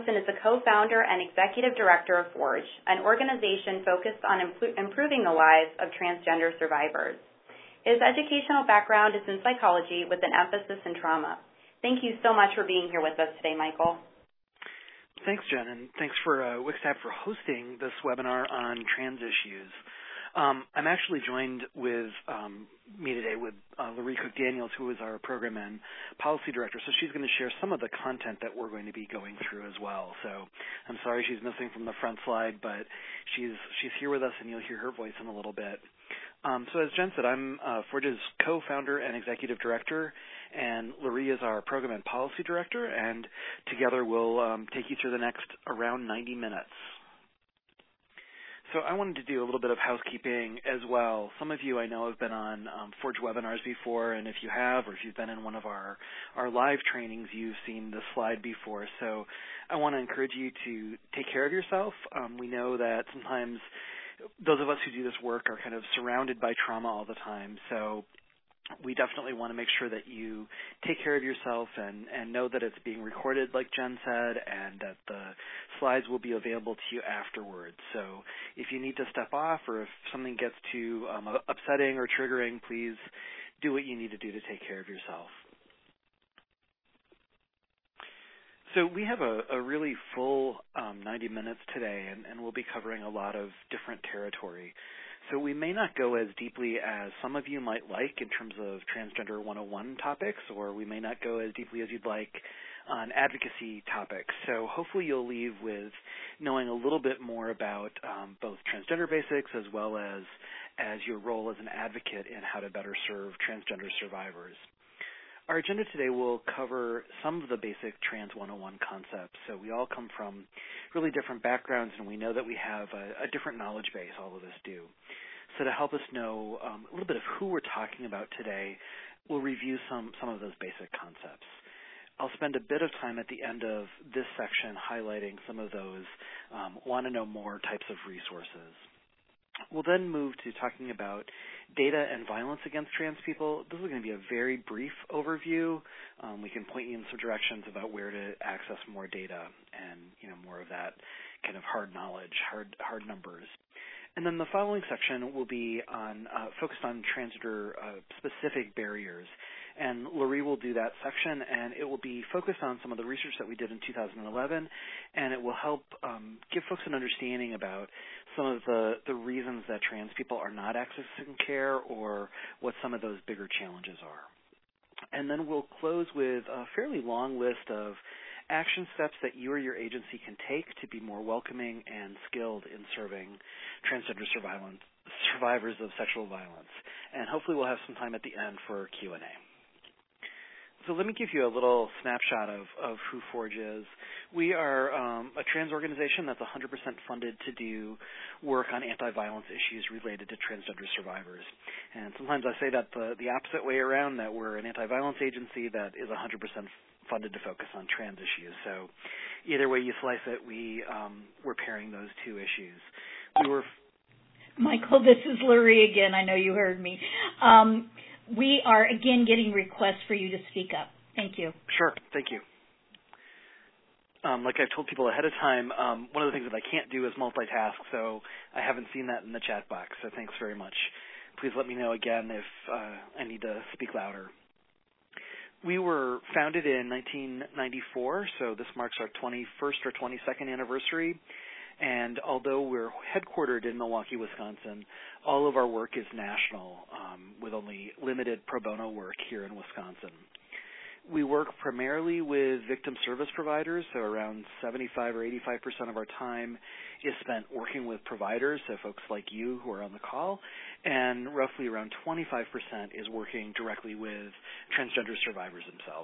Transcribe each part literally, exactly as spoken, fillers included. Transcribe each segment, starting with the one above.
Wilson is the co-founder and executive director of Forge, an organization focused on imp- improving the lives of transgender survivors. His educational background is in psychology with an emphasis in trauma. Thank you so much for being here with us today, Michael. Thanks, Jen, and thanks for uh, WCSTAB for hosting this webinar on trans issues. Um, I'm actually joined with um, me today with uh, Laurie Cook-Daniels, who is our program and policy director. So she's going to share some of the content that we're going to be going through as well. So I'm sorry she's missing from the front slide, but she's she's here with us, and you'll hear her voice in a little bit. Um, so as Jen said, I'm uh, Forge's co-founder and executive director, and Laurie is our program and policy director, and together we'll um, take you through the next around ninety minutes. So I wanted to do a little bit of housekeeping as well. Some of you I know have been on um, Forge webinars before, and if you have, or if you've been in one of our, our live trainings, you've seen this slide before. So I want to encourage you to take care of yourself. Um, we know that sometimes those of us who do this work are kind of surrounded by trauma all the time. So we definitely want to make sure that you take care of yourself and, and know that it's being recorded, like Jen said, and that the slides will be available to you afterwards. So if you need to step off or if something gets too um, upsetting or triggering, please do what you need to do to take care of yourself. So we have a, a really full um, ninety minutes today, and, and we'll be covering a lot of different territory. So we may not go as deeply as some of you might like in terms of Transgender one oh one topics, or we may not go as deeply as you'd like on advocacy topics. So hopefully you'll leave with knowing a little bit more about um, both transgender basics as well as, as your role as an advocate in how to better serve transgender survivors. Our agenda today will cover some of the basic Trans one oh one concepts. So we all come from really different backgrounds, and we know that we have a, a different knowledge base, all of us do. So to help us know um, a little bit of who we're talking about today, we'll review some, some of those basic concepts. I'll spend a bit of time at the end of this section highlighting some of those um, want-to-know-more types of resources. We'll then move to talking about data and violence against trans people. This is going to be a very brief overview. Um, we can point you in some directions about where to access more data and, you know, more of that kind of hard knowledge, hard hard numbers. And then the following section will be on uh, focused on transgender uh, specific barriers. And Laurie will do that section, and it will be focused on some of the research that we did in two thousand eleven, and it will help um, give folks an understanding about some of the, the reasons that trans people are not accessing care or what some of those bigger challenges are. And then we'll close with a fairly long list of action steps that you or your agency can take to be more welcoming and skilled in serving transgender survivors of sexual violence. And hopefully we'll have some time at the end for Q and A. So let me give you a little snapshot of, of who Forge is. We are um, a trans organization that's one hundred percent funded to do work on anti-violence issues related to transgender survivors. And sometimes I say that the, the opposite way around, that we're an anti-violence agency that is one hundred percent funded to focus on trans issues. So either way you slice it, we, um, we're pairing those two issues. We were Michael, this is Laurie again. I know you heard me. Um, We are, again, getting requests for you to speak up. Thank you. Sure. Thank you. Um, like I've told people ahead of time, um, one of the things that I can't do is multitask, so I haven't seen that in the chat box, so thanks very much. Please let me know again if uh, I need to speak louder. We were founded in nineteen ninety-four, so this marks our twenty-first or twenty-second anniversary. And although we're headquartered in Milwaukee, Wisconsin, all of our work is national, um, with only limited pro bono work here in Wisconsin. We work primarily with victim service providers, so around seventy-five or eighty-five percent of our time is spent working with providers, so folks like you who are on the call, and roughly around twenty-five percent is working directly with transgender survivors themselves.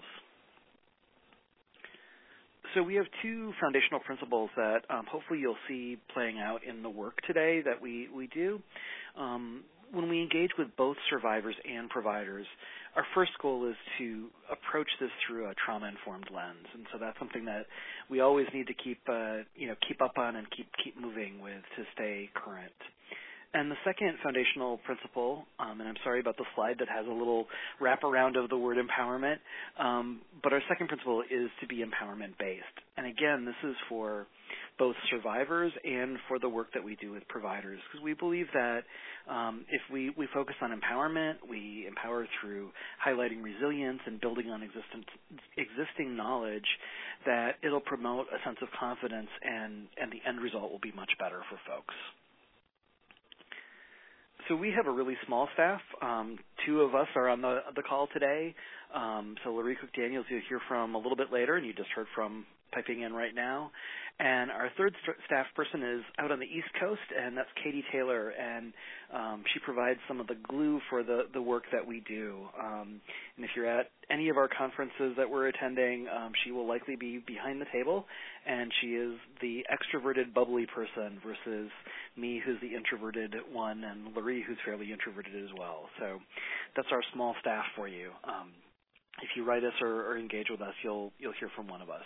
So we have two foundational principles that um, hopefully you'll see playing out in the work today that we, we do. Um, when we engage with both survivors and providers, our first goal is to approach this through a trauma-informed lens, and so that's something that we always need to keep, uh, you know, keep up on and keep keep moving with to stay current. And the second foundational principle, um, and I'm sorry about the slide that has a little wraparound of the word empowerment, um, but our second principle is to be empowerment-based. And again, this is for both survivors and for the work that we do with providers, because we believe that um, if we, we focus on empowerment, we empower through highlighting resilience and building on existent, existing knowledge, that it'll promote a sense of confidence, and, and the end result will be much better for folks. So we have a really small staff. Um, two of us are on the, the call today. Um, so Laurie Cook-Daniels you'll hear from a little bit later, and you just heard from typing in right now. And our third st- staff person is out on the East Coast, and that's Katie Taylor, and um, she provides some of the glue for the, the work that we do. Um, and if you're at any of our conferences that we're attending, um, she will likely be behind the table, and she is the extroverted, bubbly person versus me, who's the introverted one, and Laurie, who's fairly introverted as well. So that's our small staff for you. Um, if you write us or, or engage with us, you'll you'll hear from one of us.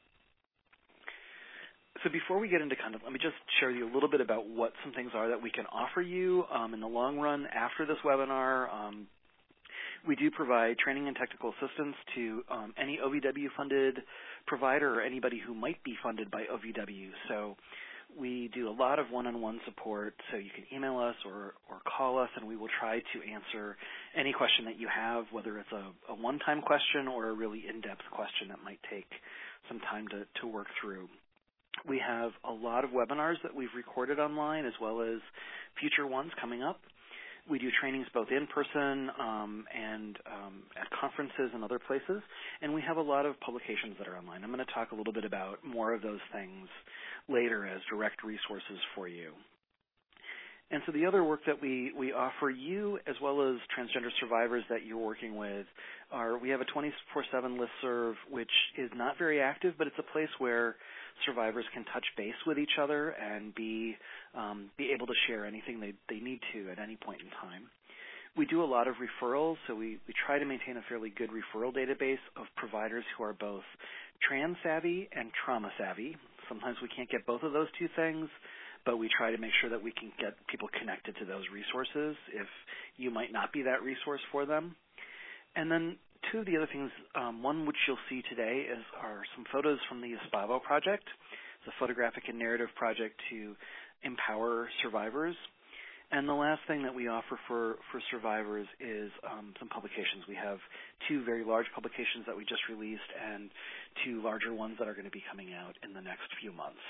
So before we get into kind of, let me just share with you a little bit about what some things are that we can offer you um, in the long run after this webinar. Um, we do provide training and technical assistance to um, any O V W-funded provider or anybody who might be funded by O V W. So we do a lot of one-on-one support, so you can email us or, or call us, and we will try to answer any question that you have, whether it's a, a one-time question or a really in-depth question that might take some time to, to work through. We have a lot of webinars that we've recorded online, as well as future ones coming up. We do trainings both in person um, and um, at conferences and other places, and we have a lot of publications that are online. I'm going to talk a little bit about more of those things later as direct resources for you. And so the other work that we, we offer you, as well as transgender survivors that you're working with, are we have a twenty-four seven listserv, which is not very active, but it's a place where survivors can touch base with each other and be um, be able to share anything they, they need to at any point in time. We do a lot of referrals, so we, we try to maintain a fairly good referral database of providers who are both trans-savvy and trauma-savvy. Sometimes we can't get both of those two things, but we try to make sure that we can get people connected to those resources if you might not be that resource for them. And then two of the other things, um, one which you'll see today is are some photos from the ESPAVO project. It's a photographic and narrative project to empower survivors. And the last thing that we offer for, for survivors is um, some publications. We have two very large publications that we just released and two larger ones that are going to be coming out in the next few months.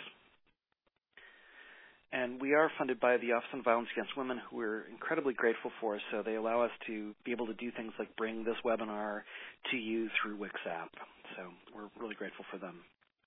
And we are funded by the Office on Violence Against Women, who we're incredibly grateful for. So they allow us to be able to do things like bring this webinar to you through WICSAP. So we're really grateful for them.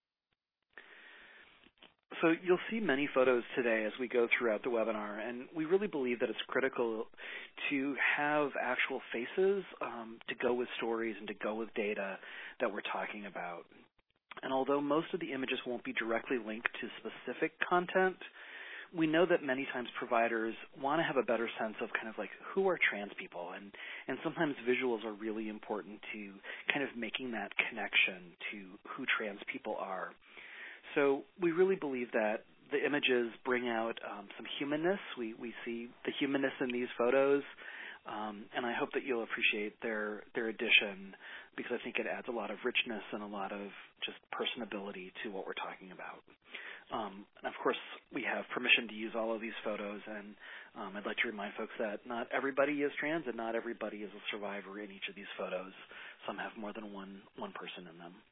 So you'll see many photos today as we go throughout the webinar, and we really believe that it's critical to have actual faces um, to go with stories and to go with data that we're talking about. And although most of the images won't be directly linked to specific content, we know that many times providers want to have a better sense of kind of like who are trans people, and, and sometimes visuals are really important to kind of making that connection to who trans people are. So we really believe that the images bring out um, some humanness. We, we see the humanness in these photos, um, and I hope that you'll appreciate their, their addition, because I think it adds a lot of richness and a lot of just personability to what we're talking about. Um, and of course, we have permission to use all of these photos, and um, I'd like to remind folks that not everybody is trans and not everybody is a survivor in each of these photos. Some have more than one, one person in them.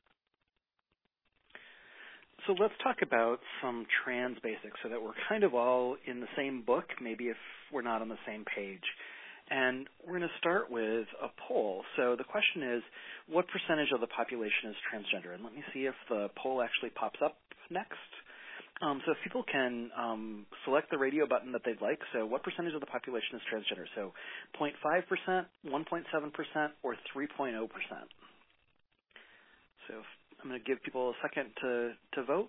So let's talk about some trans basics so that we're kind of all in the same book, maybe if we're not on the same page. And we're going to start with a poll. So the question is, what percentage of the population is transgender? And let me see if the poll actually pops up next. Um, so if people can um, select the radio button that they'd like, so what percentage of the population is transgender? So zero point five percent, one point seven percent, or three point zero percent? So if, I'm going to give people a second to, to vote.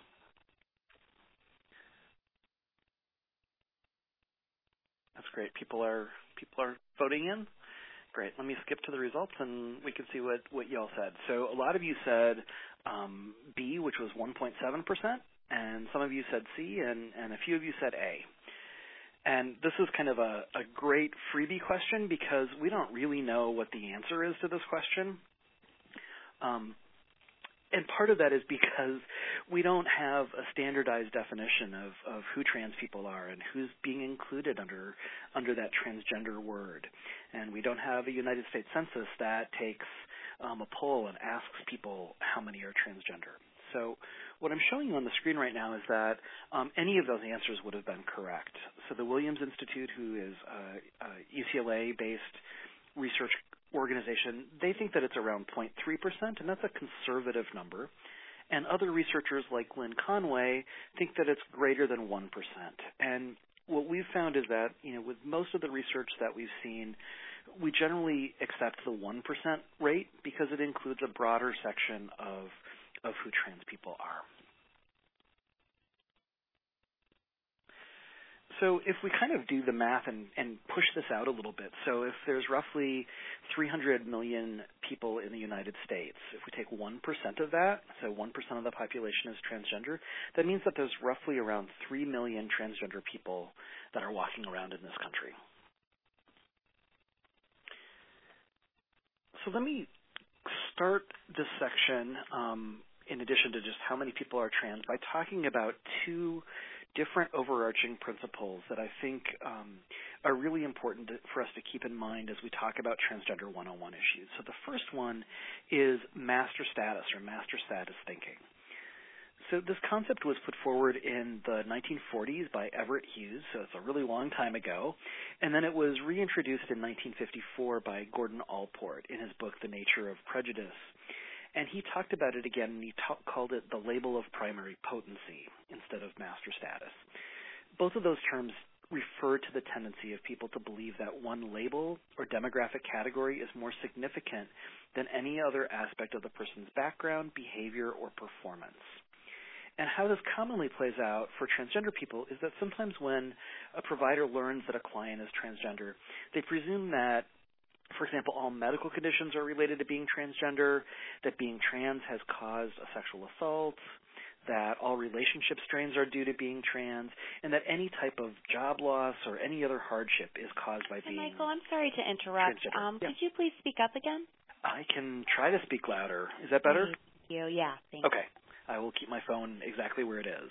That's great. People are people are voting in. Great. Let me skip to the results, and we can see what, what you all said. So a lot of you said um, B, which was one point seven percent. And some of you said C, and, and a few of you said A. And this is kind of a, a great freebie question because we don't really know what the answer is to this question. Um, and part of that is because we don't have a standardized definition of, of who trans people are and who's being included under under that transgender word. And we don't have a United States Census that takes um, a poll and asks people how many are transgender. So what I'm showing you on the screen right now is that um, any of those answers would have been correct. So the Williams Institute, who is a, a U C L A-based research organization, they think that it's around zero point three percent, and that's a conservative number. And other researchers like Lynn Conway think that it's greater than one percent. And what we've found is that, you know, with most of the research that we've seen, we generally accept the one percent rate because it includes a broader section of of who trans people are. So if we kind of do the math and, and push this out a little bit, so if there's roughly three hundred million people in the United States, if we take one percent of that, so one percent of the population is transgender, that means that there's roughly around three million transgender people that are walking around in this country. So let me start this section, um, in addition to just how many people are trans, by talking about two different overarching principles that I think um, are really important to, for us to keep in mind as we talk about Transgender one oh one issues. So the first one is master status or master status thinking. So this concept was put forward in the nineteen forties by Everett Hughes, so it's a really long time ago, and then it was reintroduced in nineteen fifty-four by Gordon Allport in his book The Nature of Prejudice. And he talked about it again, and he ta- called it the label of primary potency instead of master status. Both of those terms refer to the tendency of people to believe that one label or demographic category is more significant than any other aspect of the person's background, behavior, or performance. And how this commonly plays out for transgender people is that sometimes when a provider learns that a client is transgender, they presume that, for example, all medical conditions are related to being transgender, that being trans has caused a sexual assault, that all relationship strains are due to being trans, and that any type of job loss or any other hardship is caused by Hey, being Michael, I'm sorry to interrupt. Um, yeah. Could you please speak up again? I can try to speak louder. Is that better? Thank you. Yeah, thank okay. I will keep my phone exactly where it is.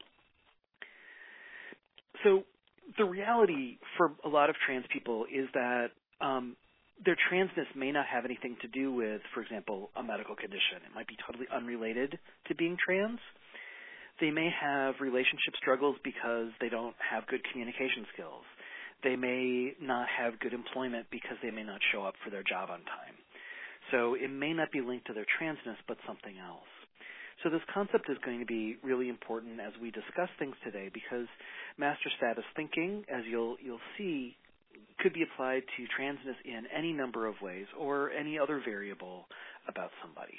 So the reality for a lot of trans people is that um, their transness may not have anything to do with, for example, a medical condition. It might be totally unrelated to being trans. They may have relationship struggles because they don't have good communication skills. They may not have good employment because they may not show up for their job on time. So it may not be linked to their transness, but something else. So this concept is going to be really important as we discuss things today because master status thinking, as you'll you'll see, could be applied to transness in any number of ways or any other variable about somebody.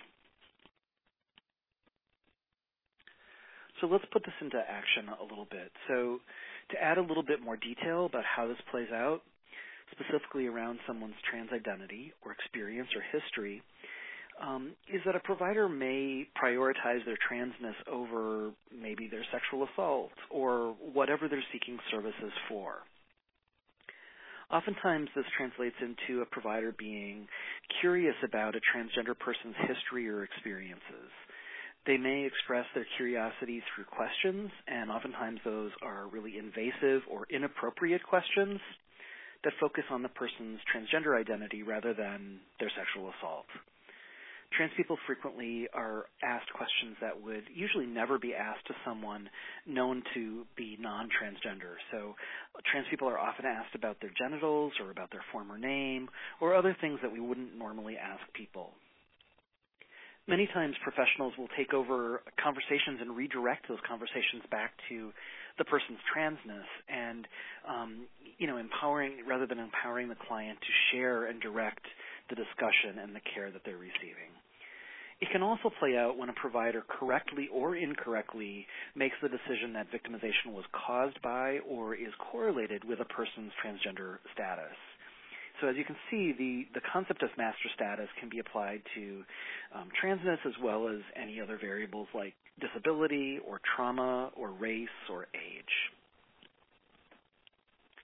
So let's put this into action a little bit. So to add a little bit more detail about how this plays out, specifically around someone's trans identity or experience or history, um, is that a provider may prioritize their transness over maybe their sexual assault or whatever they're seeking services for. Oftentimes, this translates into a provider being curious about a transgender person's history or experiences. They may express their curiosity through questions, and oftentimes those are really invasive or inappropriate questions that focus on the person's transgender identity rather than their sexual assault. Trans people frequently are asked questions that would usually never be asked to someone known to be non-transgender. So trans people are often asked about their genitals or about their former name or other things that we wouldn't normally ask people. Many times professionals will take over conversations and redirect those conversations back to the person's transness and, um, you know, empowering, rather than empowering the client to share and direct the discussion and the care that they're receiving. It can also play out when a provider correctly or incorrectly makes the decision that victimization was caused by or is correlated with a person's transgender status. So as you can see, the, the concept of master status can be applied to um, transness as well as any other variables like disability or trauma or race or age.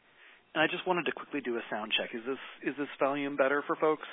And I just wanted to quickly do a sound check. Is this is this volume better for folks?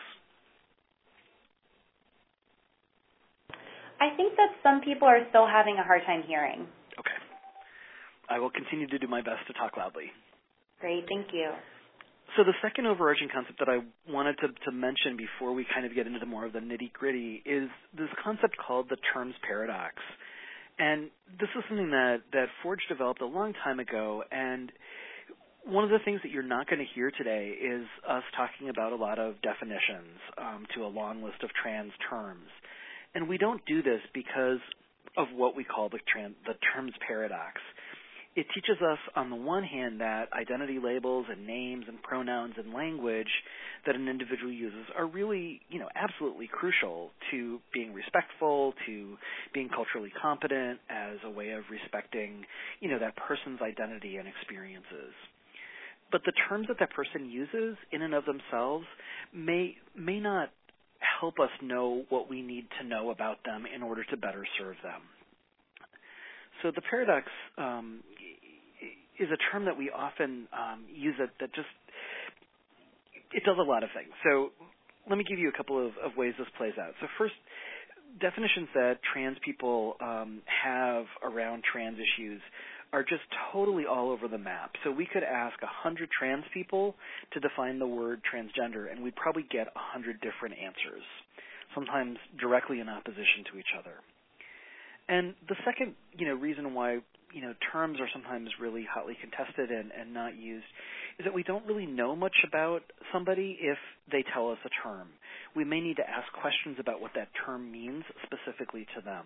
I think that some people are still having a hard time hearing. Okay. I will continue to do my best to talk loudly. Great, thank you. So the second overarching concept that I wanted to, to mention before we kind of get into more of the nitty-gritty is this concept called the terms paradox. And this is something that, that Forge developed a long time ago, and one of the things that you're not going to hear today is us talking about a lot of definitions um, to a long list of trans terms. And we don't do this because of what we call the, trans, the terms paradox. It teaches us, on the one hand, that identity labels and names and pronouns and language that an individual uses are really, you know, absolutely crucial to being respectful, to being culturally competent as a way of respecting, you know, that person's identity and experiences. But the terms that that person uses in and of themselves may may not help us know what we need to know about them in order to better serve them. So the paradox um, is a term that we often um, use that, that just, it does a lot of things. So let me give you a couple of, of ways this plays out. So first, definitions that trans people um, have around trans issues are just totally all over the map. So we could ask one hundred trans people to define the word transgender, and we'd probably get one hundred different answers, sometimes directly in opposition to each other. And the second, you know, reason why, you know, terms are sometimes really hotly contested and, and not used is that we don't really know much about somebody if they tell us a term. We may need to ask questions about what that term means specifically to them.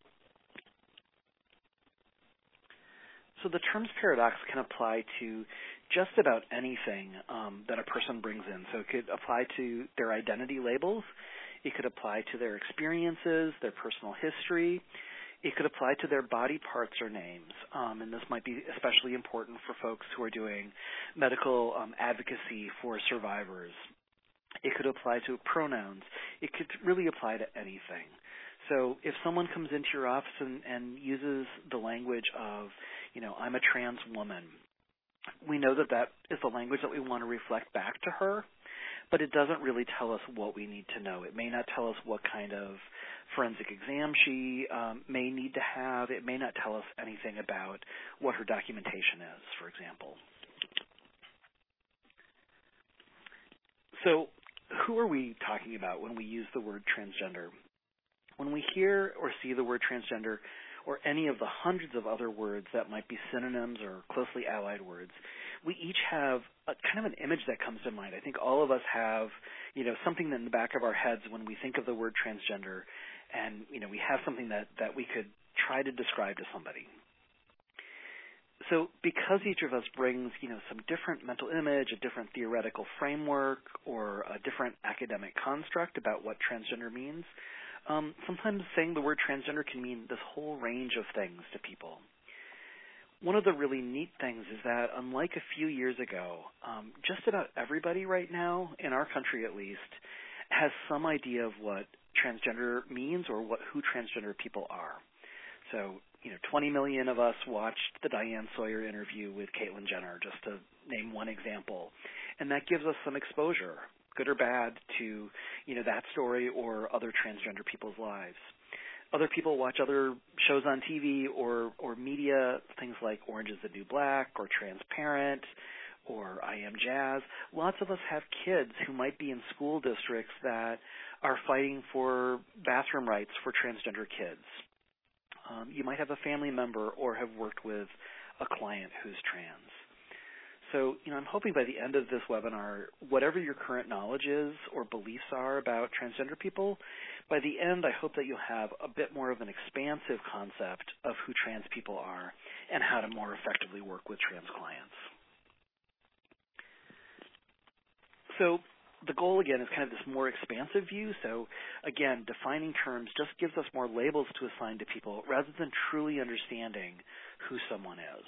So the terms paradox can apply to just about anything um, that a person brings in. So it could apply to their identity labels. It could apply to their experiences, their personal history. It could apply to their body parts or names, um, and this might be especially important for folks who are doing medical um, advocacy for survivors. It could apply to pronouns. It could really apply to anything. So if someone comes into your office and, and uses the language of, you know, I'm a trans woman, we know that that is the language that we want to reflect back to her, but it doesn't really tell us what we need to know. It may not tell us what kind of forensic exam she um, may need to have. It may not tell us anything about what her documentation is, for example. So who are we talking about when we use the word transgender? When we hear or see the word transgender or any of the hundreds of other words that might be synonyms or closely allied words, we each have a kind of an image that comes to mind. I think all of us have, you know, something in the back of our heads when we think of the word transgender, and, you know, we have something that, that we could try to describe to somebody. So because each of us brings, you know, some different mental image, a different theoretical framework, or a different academic construct about what transgender means, Um, sometimes saying the word transgender can mean this whole range of things to people. One of the really neat things is that, unlike a few years ago, um, just about everybody right now, in our country at least, has some idea of what transgender means or what who transgender people are. So, you know, twenty million of us watched the Diane Sawyer interview with Caitlyn Jenner, just to name one example. And that gives us some exposure, good or bad, to, you know, that story or other transgender people's lives. Other people watch other shows on T V or, or media, things like Orange is the New Black or Transparent or I Am Jazz. Lots of us have kids who might be in school districts that are fighting for bathroom rights for transgender kids. Um, you might have a family member or have worked with a client who's trans. So, you know, I'm hoping by the end of this webinar, whatever your current knowledge is or beliefs are about transgender people, by the end I hope that you'll have a bit more of an expansive concept of who trans people are and how to more effectively work with trans clients. So the goal, again, is kind of this more expansive view. So, again, defining terms just gives us more labels to assign to people rather than truly understanding who someone is.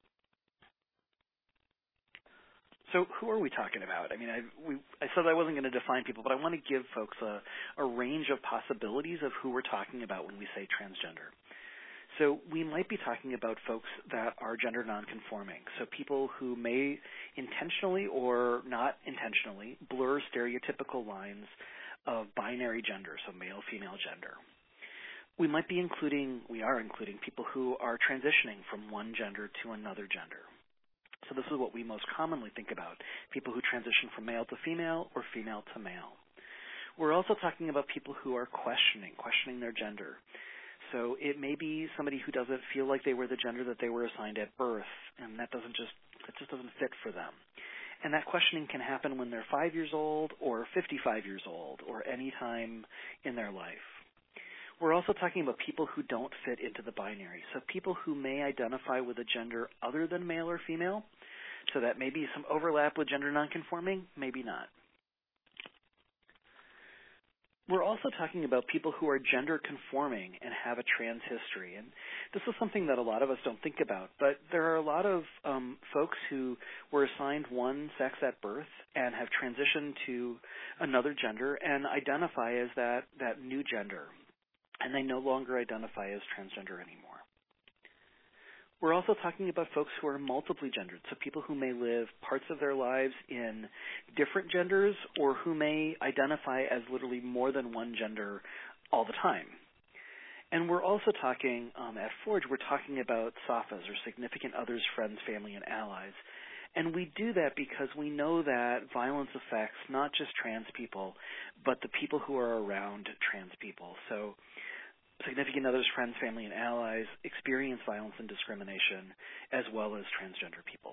So who are we talking about? I mean, I, we, I said I wasn't going to define people, but I want to give folks a, a range of possibilities of who we're talking about when we say transgender. So we might be talking about folks that are gender nonconforming, so people who may intentionally or not intentionally blur stereotypical lines of binary gender, so male, female gender. We might be including, we are including people who are transitioning from one gender to another gender. So this is what we most commonly think about, people who transition from male to female or female to male. We're also talking about people who are questioning, questioning their gender. So it may be somebody who doesn't feel like they were the gender that they were assigned at birth, and that doesn't just that just doesn't fit for them. And that questioning can happen when they're five years old or fifty-five years old or any time in their life. We're also talking about people who don't fit into the binary, so people who may identify with a gender other than male or female, so that may be some overlap with gender nonconforming, maybe not. We're also talking about people who are gender conforming and have a trans history. And this is something that a lot of us don't think about, but there are a lot of um, folks who were assigned one sex at birth and have transitioned to another gender and identify as that, that new gender, and they no longer identify as transgender anymore. We're also talking about folks who are multiply gendered, so people who may live parts of their lives in different genders or who may identify as literally more than one gender all the time. And we're also talking, um, at Forge, we're talking about S A F As, or significant others, friends, family, and allies. And we do that because we know that violence affects not just trans people, but the people who are around trans people. So significant others, friends, family, and allies experience violence and discrimination, as well as transgender people.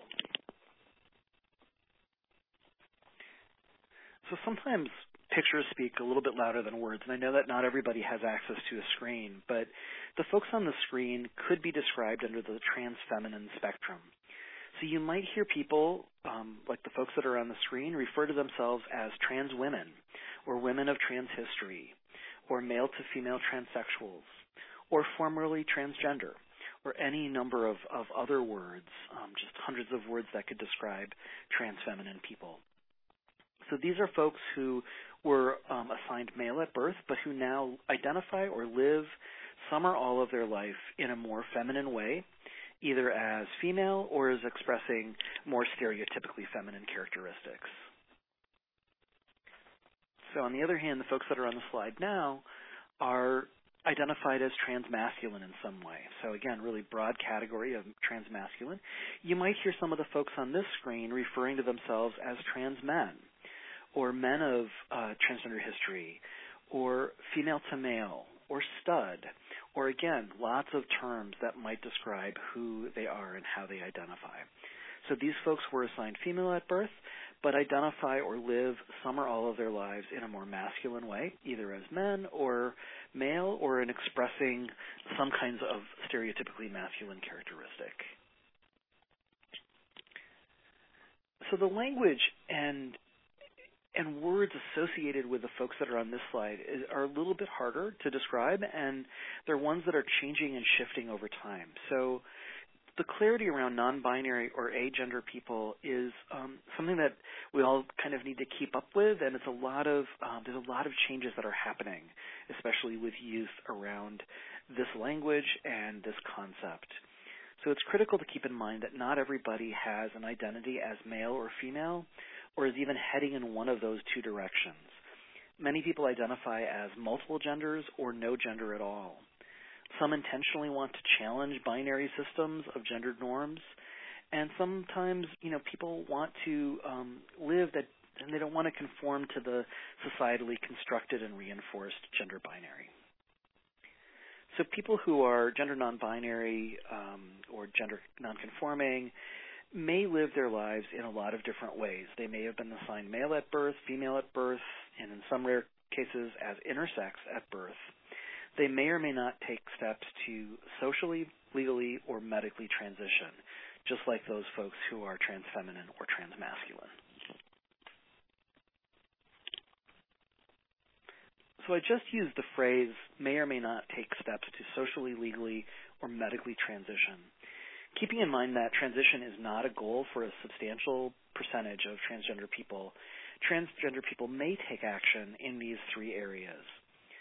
So sometimes pictures speak a little bit louder than words, and I know that not everybody has access to a screen, but the folks on the screen could be described under the trans feminine spectrum. So you might hear people, um, like the folks that are on the screen, refer to themselves as trans women, or women of trans history, or male to female transsexuals, or formerly transgender, or any number of, of other words, um, just hundreds of words that could describe trans feminine people. So these are folks who were um, assigned male at birth, but who now identify or live some or all of their life in a more feminine way, either as female or as expressing more stereotypically feminine characteristics. So on the other hand, the folks that are on the slide now are identified as transmasculine in some way. So again, really broad category of transmasculine. You might hear some of the folks on this screen referring to themselves as trans men, or men of uh, transgender history, or female to male, or stud, or again, lots of terms that might describe who they are and how they identify. So these folks were assigned female at birth, but identify or live some or all of their lives in a more masculine way, either as men or male, or in expressing some kinds of stereotypically masculine characteristic. So the language and and words associated with the folks that are on this slide is, are a little bit harder to describe, and they're ones that are changing and shifting over time. So the clarity around non-binary or agender people is um, something that we all kind of need to keep up with, and it's a lot of um, there's a lot of changes that are happening, especially with youth around this language and this concept. So it's critical to keep in mind that not everybody has an identity as male or female, or is even heading in one of those two directions. Many people identify as multiple genders or no gender at all. Some intentionally want to challenge binary systems of gendered norms, and sometimes, you know, people want to um, live that, and they don't want to conform to the societally constructed and reinforced gender binary. So people who are gender non-binary um, or gender non-conforming may live their lives in a lot of different ways. They may have been assigned male at birth, female at birth, and in some rare cases as intersex at birth. They may or may not take steps to socially, legally, or medically transition, just like those folks who are trans-feminine or trans-masculine. So I just used the phrase may or may not take steps to socially, legally, or medically transition, keeping in mind that transition is not a goal for a substantial percentage of transgender people. Transgender people may take action in these three areas.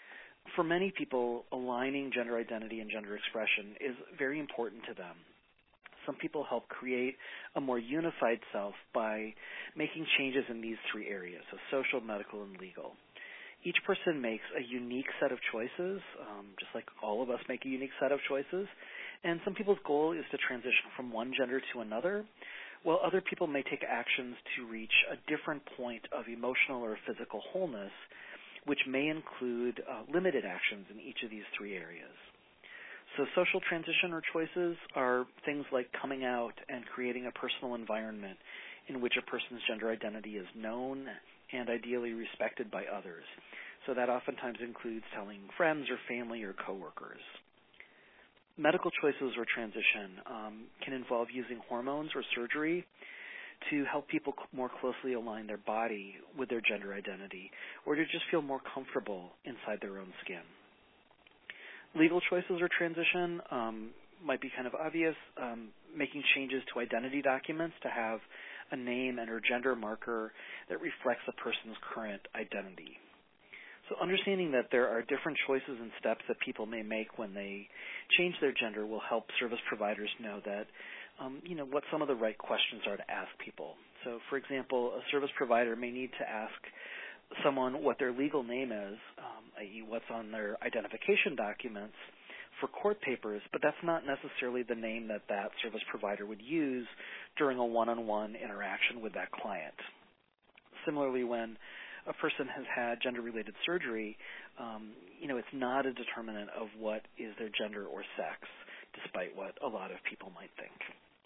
for many people, aligning gender identity and gender expression is very important to them. Some people help create a more unified self by making changes in these three areas, so social, medical, and legal. Each person makes a unique set of choices, um, just like all of us make a unique set of choices, and some people's goal is to transition from one gender to another, while other people may take actions to reach a different point of emotional or physical wholeness, which may include uh, limited actions in each of these three areas. So social transition or choices are things like coming out and creating a personal environment in which a person's gender identity is known and ideally respected by others. So that oftentimes includes telling friends or family or coworkers. Medical choices or transition um, can involve using hormones or surgery to help people more closely align their body with their gender identity or to just feel more comfortable inside their own skin. Legal choices or transition um, might be kind of obvious, um, making changes to identity documents to have a name and or gender marker that reflects a person's current identity. So understanding that there are different choices and steps that people may make when they change their gender will help service providers know that, um, you know, what some of the right questions are to ask people. So, for example, a service provider may need to ask someone what their legal name is, um, that is what's on their identification documents for court papers, but that's not necessarily the name that that service provider would use during a one-on-one interaction with that client. Similarly, when a person has had gender-related surgery, um, you know, it's not a determinant of what is their gender or sex, despite what a lot of people might think.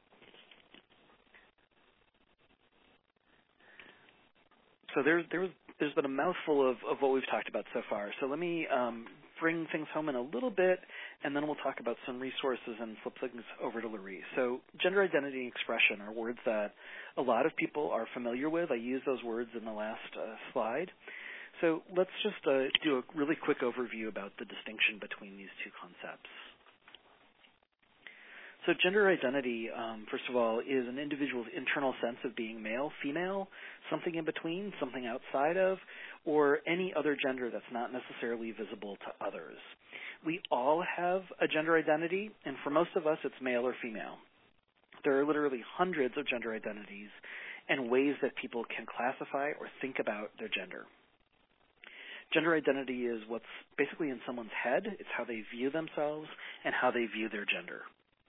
So there's, there's, there's been a mouthful of, of what we've talked about so far. So let me um, bring things home in a little bit, and then we'll talk about some resources and flip things over to Laurie. So gender identity and expression are words that a lot of people are familiar with. I used those words in the last uh, slide. So let's just uh, do a really quick overview about the distinction between these two concepts. So gender identity, um, first of all, is an individual's internal sense of being male, female, something in between, something outside of, or any other gender that's not necessarily visible to others. We all have a gender identity, and for most of us, it's male or female. There are literally hundreds of gender identities and ways that people can classify or think about their gender. Gender identity is what's basically in someone's head. It's how they view themselves and how they view their gender.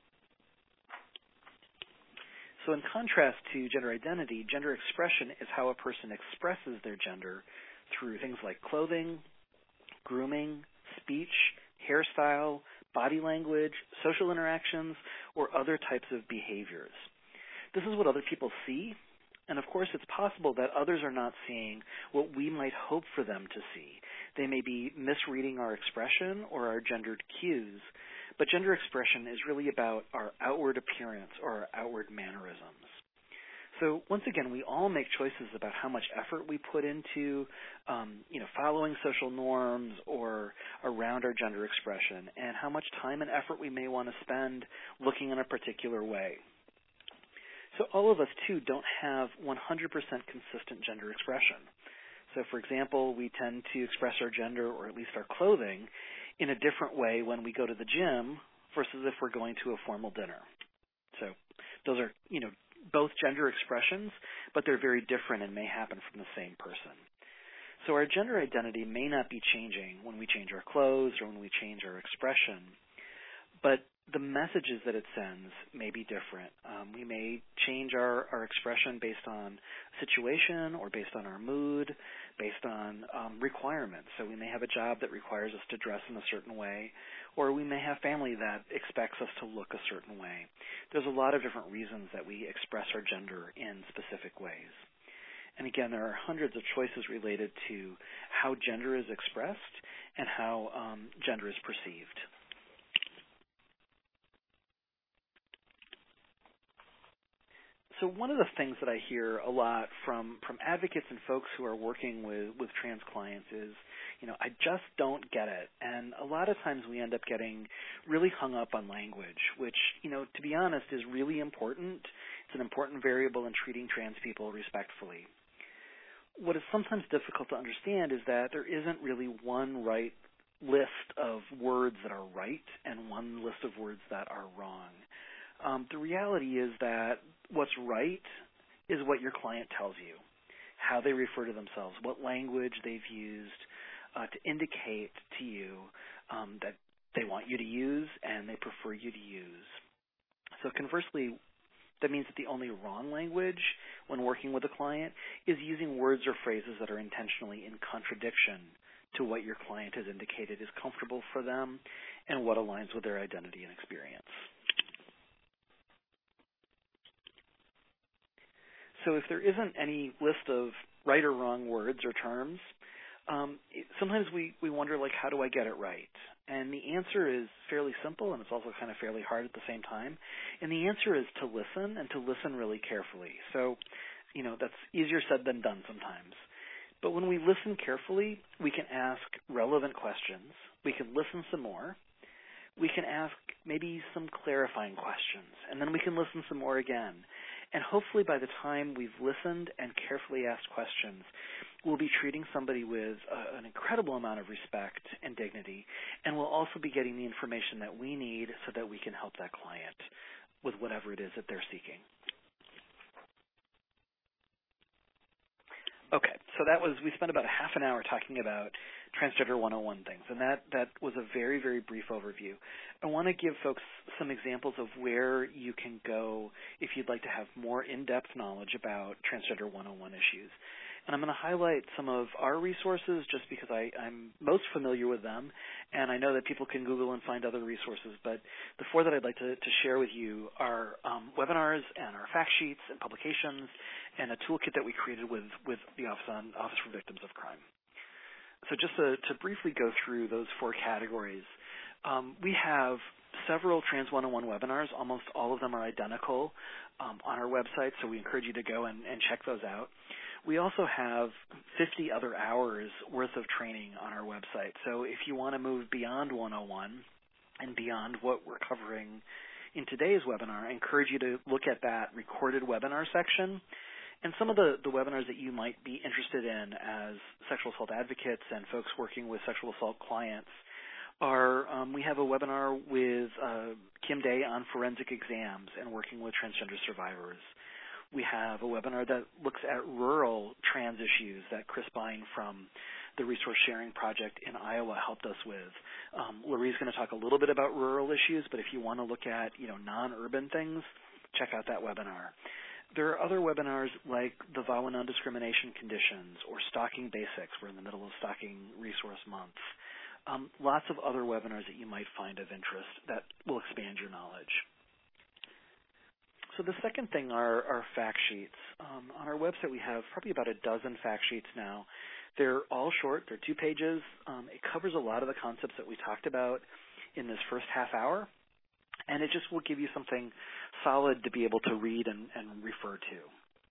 So in contrast to gender identity, gender expression is how a person expresses their gender through things like clothing, grooming, speech, hairstyle, body language, social interactions, or other types of behaviors. This is what other people see, and of course it's possible that others are not seeing what we might hope for them to see. They may be misreading our expression or our gendered cues, but gender expression is really about our outward appearance or our outward mannerisms. So once again, we all make choices about how much effort we put into, um, you know, following social norms or around our gender expression, and how much time and effort we may want to spend looking in a particular way. So all of us, too, don't have one hundred percent consistent gender expression. So, for example, we tend to express our gender, or at least our clothing, in a different way when we go to the gym versus if we're going to a formal dinner. So those are, you know, both gender expressions, but they're very different and may happen from the same person. So our gender identity may not be changing when we change our clothes or when we change our expression, but the messages that it sends may be different. Um, we may change our, our expression based on situation or based on our mood, based on um, requirements. So we may have a job that requires us to dress in a certain way, or we may have family that expects us to look a certain way. There's a lot of different reasons that we express our gender in specific ways. And again, there are hundreds of choices related to how gender is expressed and how um, gender is perceived. So one of the things that I hear a lot from, from advocates and folks who are working with, with trans clients is, you know, I just don't get it. And a lot of times we end up getting really hung up on language, which, you know, to be honest, is really important. It's an important variable in treating trans people respectfully. What is sometimes difficult to understand is that there isn't really one right list of words that are right and one list of words that are wrong. Um, the reality is that what's right is what your client tells you, how they refer to themselves, what language they've used uh, to indicate to you um, that they want you to use and they prefer you to use. So conversely, that means that the only wrong language when working with a client is using words or phrases that are intentionally in contradiction to what your client has indicated is comfortable for them and what aligns with their identity and experience. So if there isn't any list of right or wrong words or terms, um, it, sometimes we, we wonder, like, how do I get it right? And the answer is fairly simple, and it's also kind of fairly hard at the same time. And the answer is to listen, and to listen really carefully. So, you know, that's easier said than done sometimes. But when we listen carefully, we can ask relevant questions. We can listen some more. We can ask maybe some clarifying questions, and then we can listen some more again. And hopefully by the time we've listened and carefully asked questions, we'll be treating somebody with uh, an incredible amount of respect and dignity, and we'll also be getting the information that we need so that we can help that client with whatever it is that they're seeking. Okay, so that was, we spent about a half an hour talking about Transgender one oh one things, and that, that was a very, very brief overview. I want to give folks some examples of where you can go if you'd like to have more in-depth knowledge about Transgender one oh one issues. And I'm going to highlight some of our resources just because I, I'm most familiar with them, and I know that people can Google and find other resources, but the four that I'd like to, to share with you are um, webinars and our fact sheets and publications and a toolkit that we created with, with the Office, on, Office for Victims of Crime. So just to, to briefly go through those four categories, um, we have several Trans one oh one webinars. Almost all of them are identical um, on our website, so we encourage you to go and, and check those out. We also have fifty other hours worth of training on our website. So if you want to move beyond one oh one and beyond what we're covering in today's webinar, I encourage you to look at that recorded webinar section. And some of the, the webinars that you might be interested in as sexual assault advocates and folks working with sexual assault clients are, um, we have a webinar with uh, Kim Day on forensic exams and working with transgender survivors. We have a webinar that looks at rural trans issues that Chris Bine from the Resource Sharing Project in Iowa helped us with. Um, Lorie's going to talk a little bit about rural issues, but if you want to look at, you know, non-urban things, check out that webinar. There are other webinars like the V A W A non-discrimination conditions or stalking basics. We're in the middle of Stalking Resource Month. Um, lots of other webinars that you might find of interest that will expand your knowledge. So the second thing are, are fact sheets. Um, on our website we have probably about a dozen fact sheets now. They're all short. They're two pages. Um, it covers a lot of the concepts that we talked about in this first half hour, and it just will give you something solid to be able to read and, and refer to.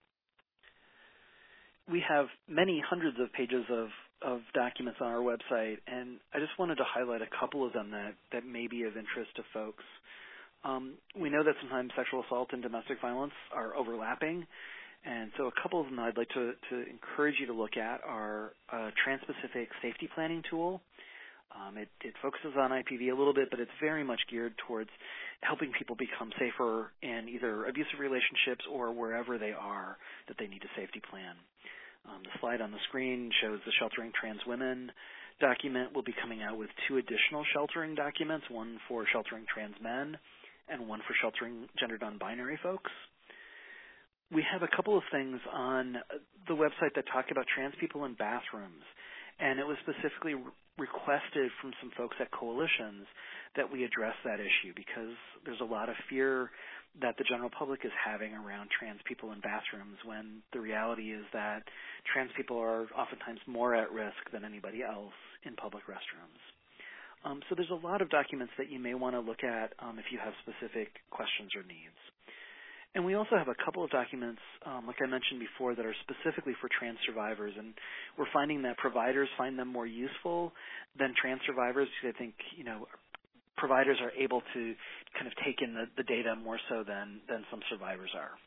We have many hundreds of pages of, of documents on our website, and I just wanted to highlight a couple of them that, that may be of interest to folks. Um, we know that sometimes sexual assault and domestic violence are overlapping, and so a couple of them I'd like to, to encourage you to look at are a trans-specific safety planning tool. Um, it, it focuses on I P V a little bit, but it's very much geared towards helping people become safer in either abusive relationships or wherever they are that they need a safety plan. Um, the slide on the screen shows the Sheltering Trans Women document. We'll be coming out with two additional sheltering documents, one for sheltering trans men and one for sheltering gender non-binary folks. We have a couple of things on the website that talk about trans people in bathrooms, and it was specifically re- requested from some folks at coalitions that we address that issue because there's a lot of fear that the general public is having around trans people in bathrooms when the reality is that trans people are oftentimes more at risk than anybody else in public restrooms. Um, so there's a lot of documents that you may want to look at um, if you have specific questions or needs. And we also have a couple of documents, um, like I mentioned before, that are specifically for trans survivors. And we're finding that providers find them more useful than trans survivors because I think, you know, providers are able to kind of take in the, the data more so than, than some survivors are.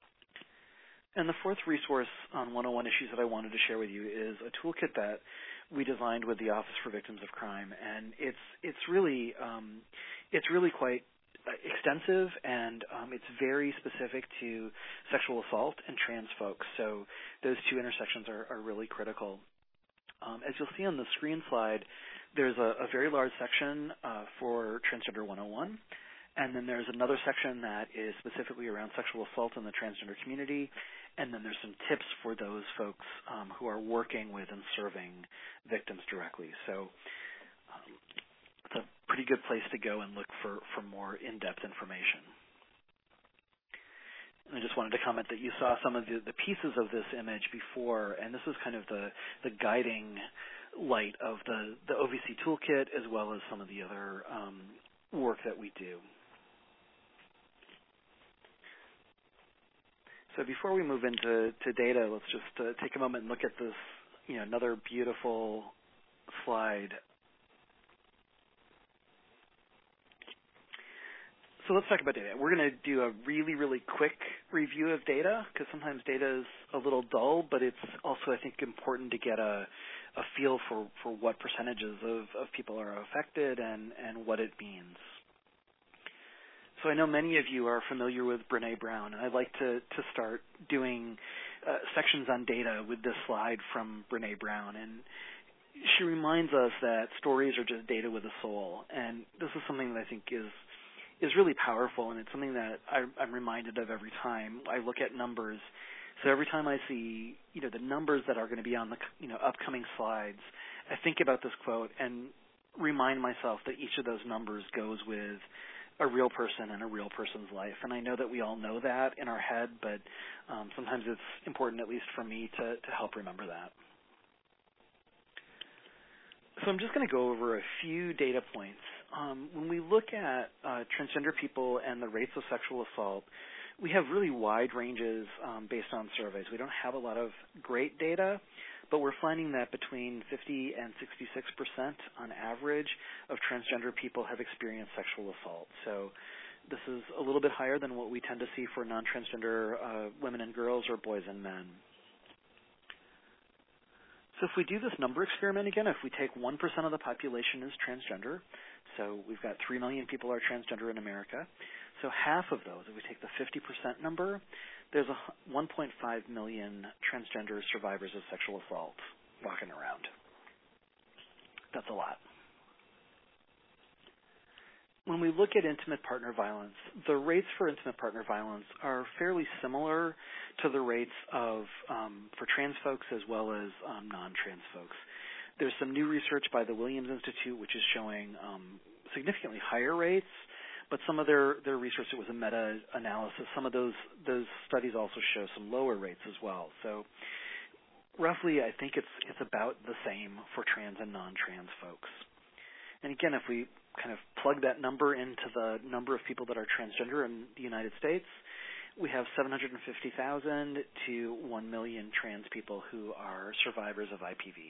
And the fourth resource on one oh one issues that I wanted to share with you is a toolkit that we designed with the Office for Victims of Crime, and it's it's really um, it's really quite extensive, and um, it's very specific to sexual assault and trans folks. So those two intersections are, are really critical. Um, as you'll see on the screen slide, there's a, a very large section uh, for Transgender one oh one, and then there's another section that is specifically around sexual assault in the transgender community, and then there's some tips for those folks um, who are working with and serving victims directly. So um, it's a pretty good place to go and look for, for more in-depth information. And I just wanted to comment that you saw some of the, the pieces of this image before, and this is kind of the, the guiding light of the, the O V C toolkit as well as some of the other um, work that we do. So before we move into to data, let's just uh, take a moment and look at this, you know, another beautiful slide. So let's talk about data. We're going to do a really, really quick review of data because sometimes data is a little dull, but it's also, I think, important to get a, a feel for, for what percentages of, of people are affected and, and what it means. So I know many of you are familiar with Brené Brown, and I'd like to, to start doing uh, sections on data with this slide from Brené Brown. And she reminds us that stories are just data with a soul, and this is something that I think is is really powerful, and it's something that I, I'm reminded of every time I look at numbers. So every time I see, you know, the numbers that are going to be on the, you know, upcoming slides, I think about this quote and remind myself that each of those numbers goes with a real person and a real person's life. And I know that we all know that in our head, but um, sometimes it's important, at least for me, to, to help remember that. So I'm just going to go over a few data points. Um, when we look at uh, transgender people and the rates of sexual assault, we have really wide ranges um, based on surveys. We don't have a lot of great data, but we're finding that between fifty and sixty-six percent on average of transgender people have experienced sexual assault. So this is a little bit higher than what we tend to see for non-transgender uh, women and girls or boys and men. So if we do this number experiment again, if we take one percent of the population as transgender, so we've got three million people are transgender in America, so half of those, if we take the fifty percent number, there's a one point five million transgender survivors of sexual assault walking around. That's a lot. When we look at intimate partner violence, the rates for intimate partner violence are fairly similar to the rates of um, for trans folks as well as um, non-trans folks. There's some new research by the Williams Institute which is showing um, significantly higher rates, but some of their, their research, it was a meta-analysis, some of those, those studies also show some lower rates as well. So roughly, I think it's, it's about the same for trans and non-trans folks. And again, if we kind of plug that number into the number of people that are transgender in the United States, we have seven hundred fifty thousand to one million trans people who are survivors of I P V.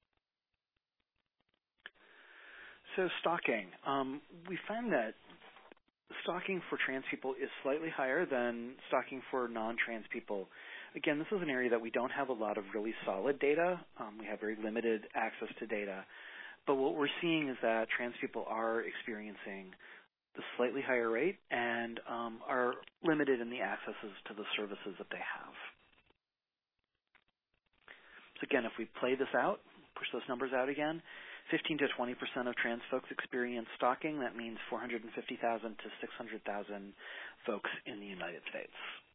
So stalking. Um, we find that stalking for trans people is slightly higher than stalking for non-trans people. Again, this is an area that we don't have a lot of really solid data. Um, we have very limited access to data. But what we're seeing is that trans people are experiencing the slightly higher rate and um, are limited in the accesses to the services that they have. So again, if we play this out, push those numbers out again, fifteen to twenty percent of trans folks experience stalking. That means four hundred fifty thousand to six hundred thousand folks in the United States.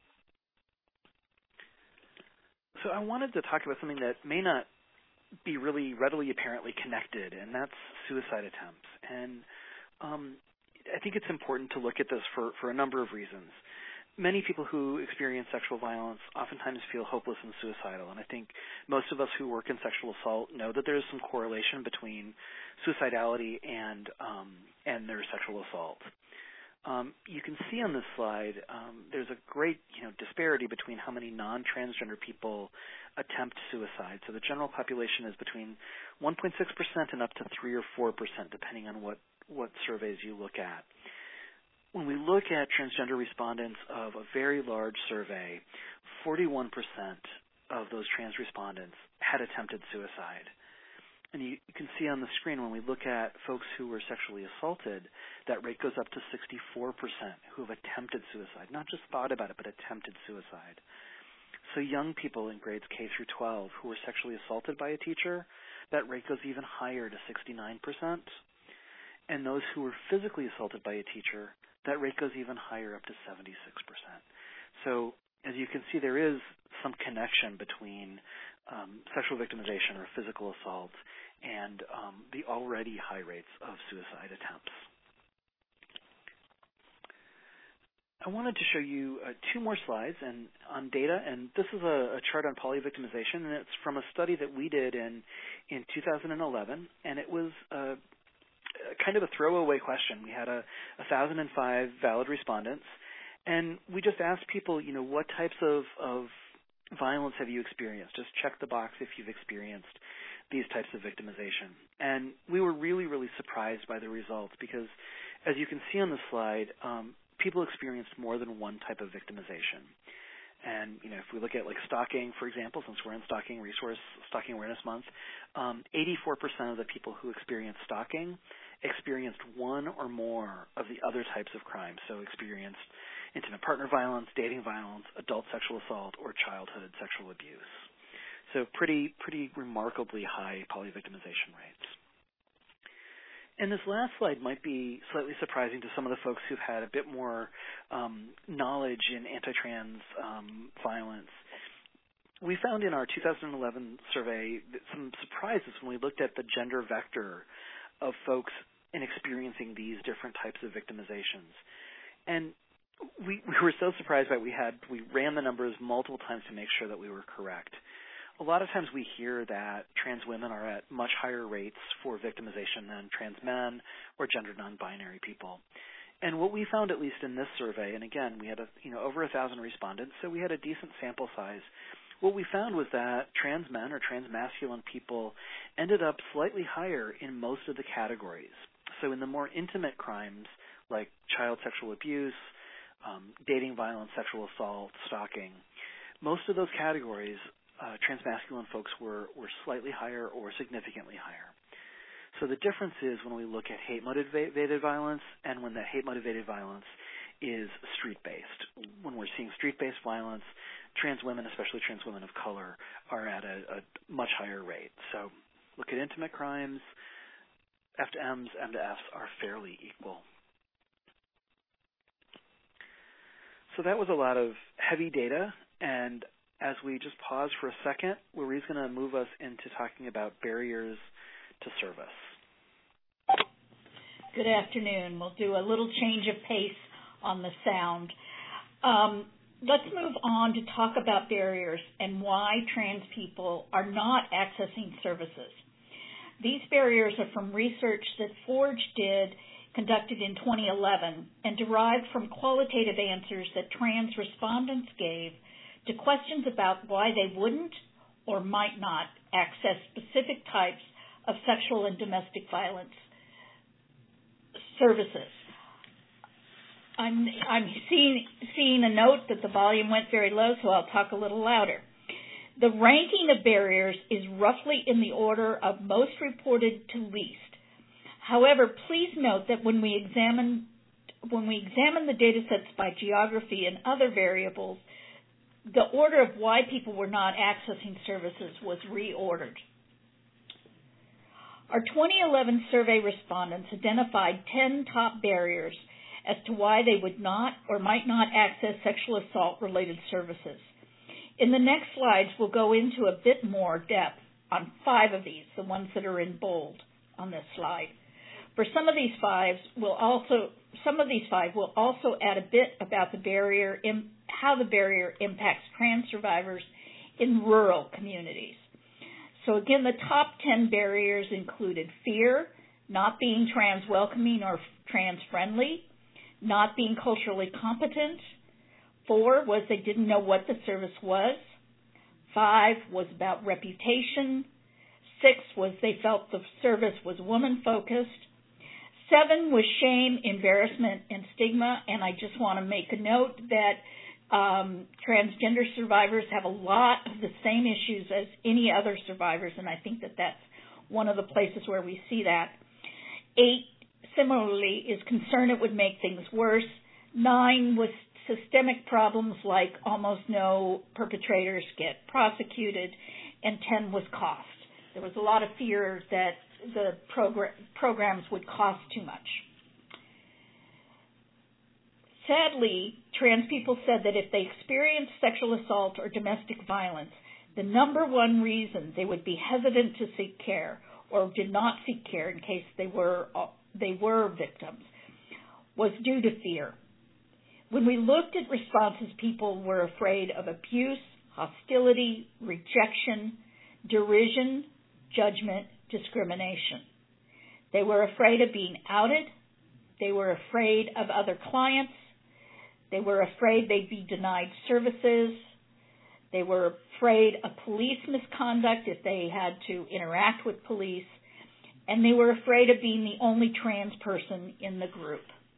So I wanted to talk about something that may not be really readily apparently connected, and that's suicide attempts. And um, I think it's important to look at this for, for a number of reasons. Many people who experience sexual violence oftentimes feel hopeless and suicidal, and I think most of us who work in sexual assault know that there's some correlation between suicidality and um, and their sexual assault. Um, you can see on this slide um, there's a great you know, disparity between how many non-transgender people attempt suicide. So the general population is between one point six percent and up to three or four percent, depending on what, what surveys you look at. When we look at transgender respondents of a very large survey, forty-one percent of those trans respondents had attempted suicide. And you, you can see on the screen when we look at folks who were sexually assaulted, that rate goes up to sixty-four percent who have attempted suicide, not just thought about it, but attempted suicide. So young people in grades K through twelve who were sexually assaulted by a teacher, that rate goes even higher to sixty-nine percent. And those who were physically assaulted by a teacher, that rate goes even higher, up to seventy-six percent. So as you can see, there is some connection between um, sexual victimization or physical assault and um, the already high rates of suicide attempts. I wanted to show you uh, two more slides and on data, and this is a, a chart on polyvictimization, and it's from a study that we did in, in two thousand eleven, and it was uh, kind of a throwaway question. We had a one thousand five valid respondents, and we just asked people, you know, what types of, of violence have you experienced? Just check the box if you've experienced these types of victimization. And we were really, really surprised by the results because, as you can see on the slide, um, people experienced more than one type of victimization. And, you know, if we look at, like, stalking, for example, since we're in Stalking Resource, Stalking Awareness Month, um, eighty-four percent of the people who experienced stalking experienced one or more of the other types of crimes, so experienced intimate partner violence, dating violence, adult sexual assault, or childhood sexual abuse. So pretty, pretty remarkably high polyvictimization rates. And this last slide might be slightly surprising to some of the folks who've had a bit more um, knowledge in anti-trans um, violence. We found in our two thousand eleven survey some surprises when we looked at the gender vector of folks in experiencing these different types of victimizations. And we, we were so surprised by it. We had we ran the numbers multiple times to make sure that we were correct. A lot of times we hear that trans women are at much higher rates for victimization than trans men or gender non-binary people. And what we found, at least in this survey, and again, we had a, you know, over a thousand respondents, so we had a decent sample size. What we found was that trans men or trans masculine people ended up slightly higher in most of the categories. So in the more intimate crimes like child sexual abuse, um, dating violence, sexual assault, stalking, most of those categories, uh, transmasculine folks were, were slightly higher or significantly higher. So the difference is when we look at hate-motivated violence and when that hate-motivated violence is street-based. When we're seeing street-based violence, trans women, especially trans women of color, are at a, a much higher rate. So look at intimate crimes, F to M's, M to F's are fairly equal. So that was a lot of heavy data, and as we just pause for a second, Louise is going to move us into talking about barriers to service. Good afternoon. We'll do a little change of pace on the sound. Um, let's move on to talk about barriers and why trans people are not accessing services. These barriers are from research that Forge did, conducted in twenty eleven, and derived from qualitative answers that trans respondents gave to questions about why they wouldn't or might not access specific types of sexual and domestic violence services. I'm, I'm seeing, seeing a note that the volume went very low, so I'll talk a little louder. The ranking of barriers is roughly in the order of most reported to least. However, please note that when we examine when we examine the data sets by geography and other variables, the order of why people were not accessing services was reordered. Our twenty eleven survey respondents identified ten top barriers as to why they would not or might not access sexual assault-related services. In the next slides, we'll go into a bit more depth on five of these, the ones that are in bold on this slide. For some of these fives, we'll also some of these five will also add a bit about the barrier, in, how the barrier impacts trans survivors in rural communities. So again, the top ten barriers included fear, not being trans welcoming or trans friendly, not being culturally competent. Four was they didn't know what the service was. Five was about reputation. Six was they felt the service was woman-focused. Seven was shame, embarrassment, and stigma. And I just want to make a note that um, transgender survivors have a lot of the same issues as any other survivors, and I think that that's one of the places where we see that. Eight, similarly, is concern it would make things worse. Nine was systemic problems like almost no perpetrators get prosecuted. And ten was cost. There was a lot of fear that the progr- programs would cost too much. Sadly, trans people said that if they experienced sexual assault or domestic violence, the number one reason they would be hesitant to seek care or did not seek care in case they were they were victims was due to fear. When we looked at responses, people were afraid of abuse, hostility, rejection, derision, judgment, discrimination. They were afraid of being outed. They were afraid of other clients. They were afraid they'd be denied services. They were afraid of police misconduct if they had to interact with police. And they were afraid of being the only trans person in the group.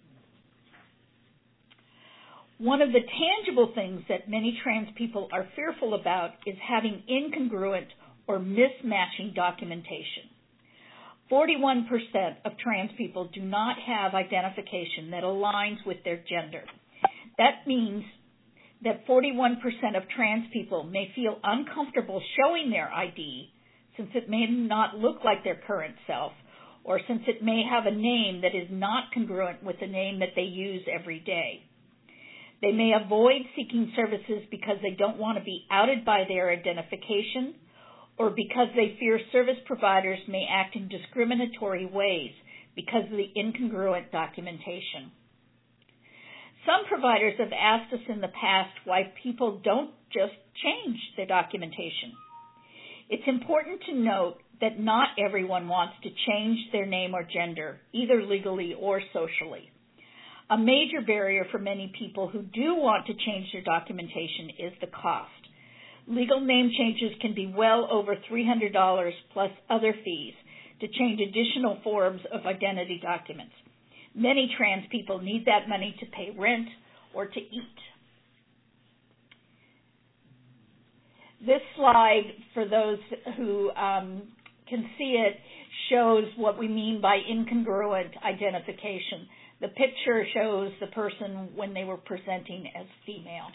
One of the tangible things that many trans people are fearful about is having incongruent or mismatching documentation. forty-one percent of trans people do not have identification that aligns with their gender. That means that forty-one percent of trans people may feel uncomfortable showing their I D since it may not look like their current self, or since it may have a name that is not congruent with the name that they use every day. They may avoid seeking services because they don't want to be outed by their identification, or because they fear service providers may act in discriminatory ways because of the incongruent documentation. Some providers have asked us in the past why people don't just change their documentation. It's important to note that not everyone wants to change their name or gender, either legally or socially. A major barrier for many people who do want to change their documentation is the cost. Legal name changes can be well over three hundred dollars plus other fees to change additional forms of identity documents. Many trans people need that money to pay rent or to eat. This slide, for those who um, can see it, shows what we mean by incongruent identification. The picture shows the person when they were presenting as female.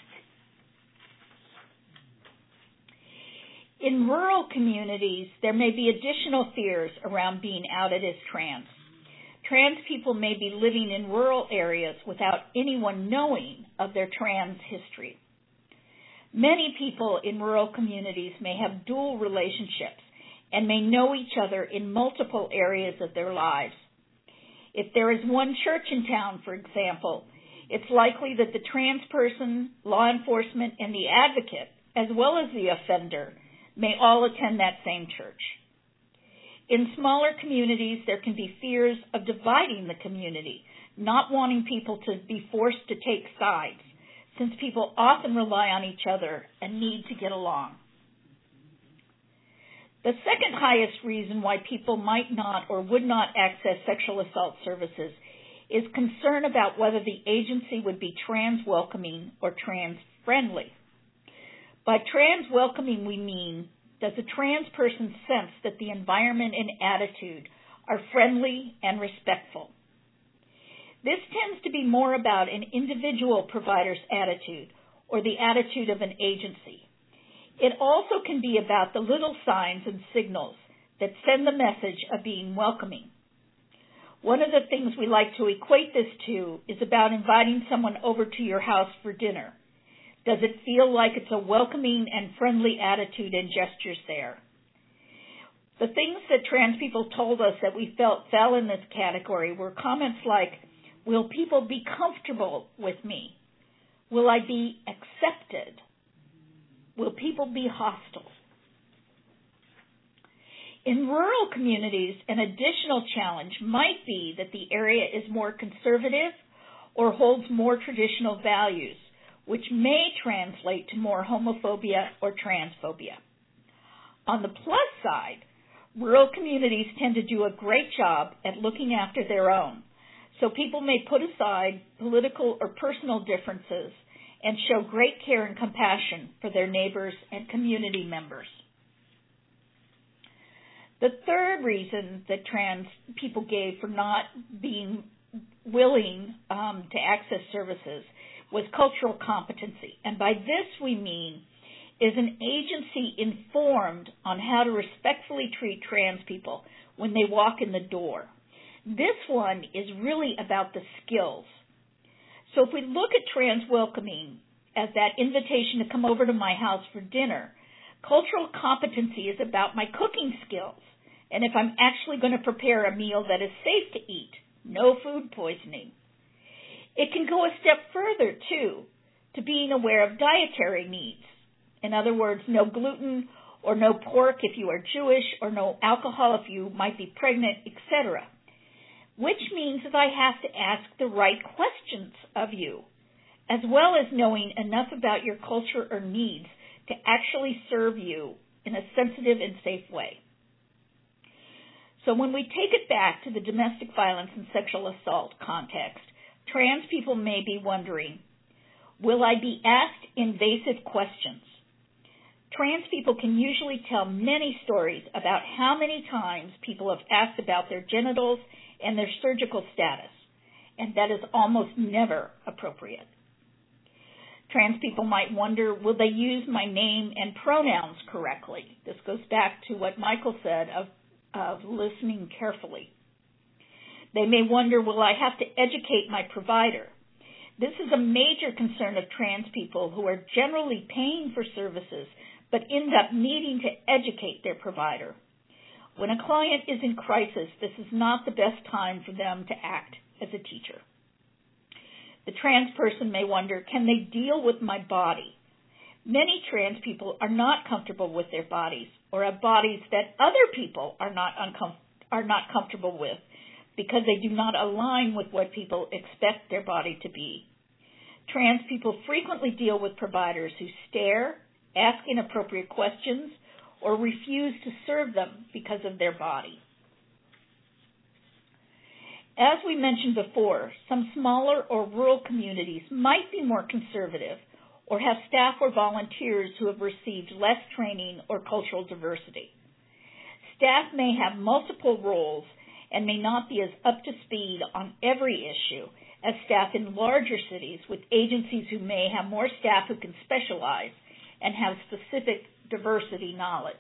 In rural communities, there may be additional fears around being outed as trans. Trans people may be living in rural areas without anyone knowing of their trans history. Many people in rural communities may have dual relationships and may know each other in multiple areas of their lives. If there is one church in town, for example, it's likely that the trans person, law enforcement, and the advocate, as well as the offender, may all attend that same church. In smaller communities, there can be fears of dividing the community, not wanting people to be forced to take sides, since people often rely on each other and need to get along. The second highest reason why people might not or would not access sexual assault services is concern about whether the agency would be trans-welcoming or trans-friendly. By trans-welcoming, we mean, does a trans person sense that the environment and attitude are friendly and respectful? This tends to be more about an individual provider's attitude or the attitude of an agency. It also can be about the little signs and signals that send the message of being welcoming. One of the things we like to equate this to is about inviting someone over to your house for dinner. Does it feel like it's a welcoming and friendly attitude and gestures there? The things that trans people told us that we felt fell in this category were comments like, will people be comfortable with me? Will I be accepted? Will people be hostile? In rural communities, an additional challenge might be that the area is more conservative or holds more traditional values, which may translate to more homophobia or transphobia. On the plus side, rural communities tend to do a great job at looking after their own, so people may put aside political or personal differences and show great care and compassion for their neighbors and community members. The third reason that trans people gave for not being willing um, to access services was cultural competency. And by this we mean, is an agency informed on how to respectfully treat trans people when they walk in the door? This one is really about the skills. So if we look at trans welcoming as that invitation to come over to my house for dinner, cultural competency is about my cooking skills, and if I'm actually going to prepare a meal that is safe to eat, no food poisoning. It can go a step further, too, to being aware of dietary needs. In other words, no gluten or no pork if you are Jewish, or no alcohol if you might be pregnant, et cetera. Which means that I have to ask the right questions of you, as well as knowing enough about your culture or needs to actually serve you in a sensitive and safe way. So when we take it back to the domestic violence and sexual assault context, trans people may be wondering, will I be asked invasive questions? Trans people can usually tell many stories about how many times people have asked about their genitals and their surgical status, and that is almost never appropriate. Trans people might wonder, will they use my name and pronouns correctly? This goes back to what Michael said of, of listening carefully. They may wonder, will I have to educate my provider? This is a major concern of trans people who are generally paying for services but end up needing to educate their provider. When a client is in crisis, this is not the best time for them to act as a teacher. The trans person may wonder, can they deal with my body? Many trans people are not comfortable with their bodies, or have bodies that other people are not uncom- are not comfortable with because they do not align with what people expect their body to be. Trans people frequently deal with providers who stare, ask inappropriate questions, or refuse to serve them because of their body. As we mentioned before, some smaller or rural communities might be more conservative or have staff or volunteers who have received less training or cultural diversity. Staff may have multiple roles and may not be as up to speed on every issue as staff in larger cities with agencies who may have more staff who can specialize and have specific diversity knowledge.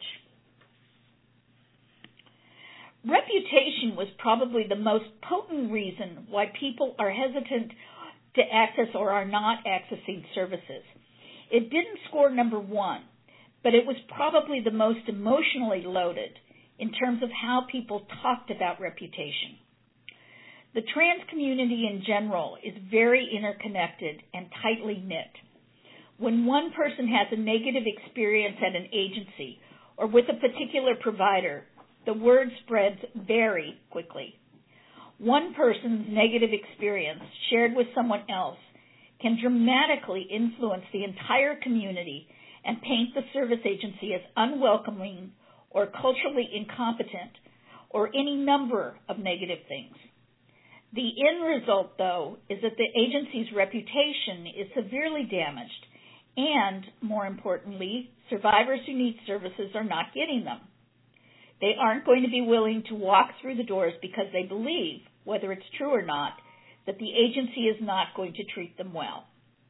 Reputation was probably the most potent reason why people are hesitant to access or are not accessing services. It didn't score number one, but it was probably the most emotionally loaded in terms of how people talked about reputation. The trans community in general is very interconnected and tightly knit. When one person has a negative experience at an agency or with a particular provider, the word spreads very quickly. One person's negative experience shared with someone else can dramatically influence the entire community and paint the service agency as unwelcoming or culturally incompetent or any number of negative things. The end result, though, is that the agency's reputation is severely damaged and, more importantly, survivors who need services are not getting them. They aren't going to be willing to walk through the doors because they believe, whether it's true or not, that the agency is not going to treat them well.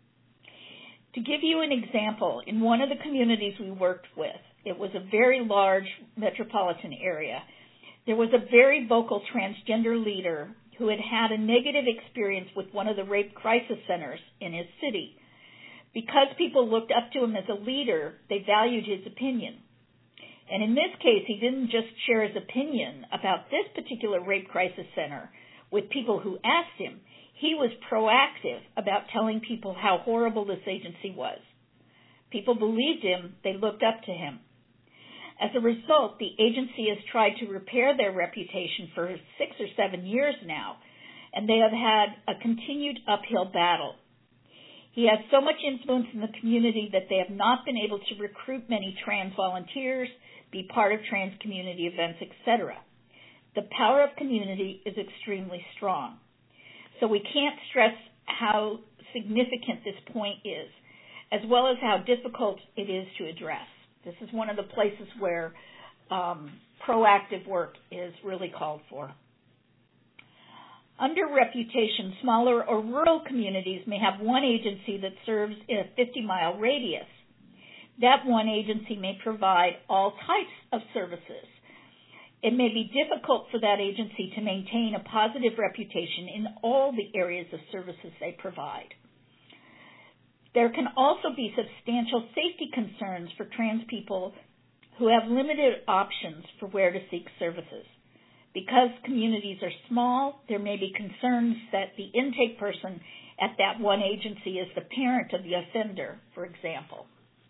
To give you an example, in one of the communities we worked with, it was a very large metropolitan area, there was a very vocal transgender leader who had had a negative experience with one of the rape crisis centers in his city. Because people looked up to him as a leader, they valued his opinion. And in this case, he didn't just share his opinion about this particular rape crisis center with people who asked him. He was proactive about telling people how horrible this agency was. People believed him. They looked up to him. As a result, the agency has tried to repair their reputation for six or seven years now, and they have had a continued uphill battle. He has so much influence in the community that they have not been able to recruit many trans volunteers, be part of trans community events, et cetera. The power of community is extremely strong. So we can't stress how significant this point is, as well as how difficult it is to address. This is one of the places where um, proactive work is really called for. Under reputation, smaller or rural communities may have one agency that serves in a fifty-mile radius. That one agency may provide all types of services. It may be difficult for that agency to maintain a positive reputation in all the areas of services they provide. There can also be substantial safety concerns for trans people who have limited options for where to seek services. Because communities are small, there may be concerns that the intake person at that one agency is the parent of the offender, for example.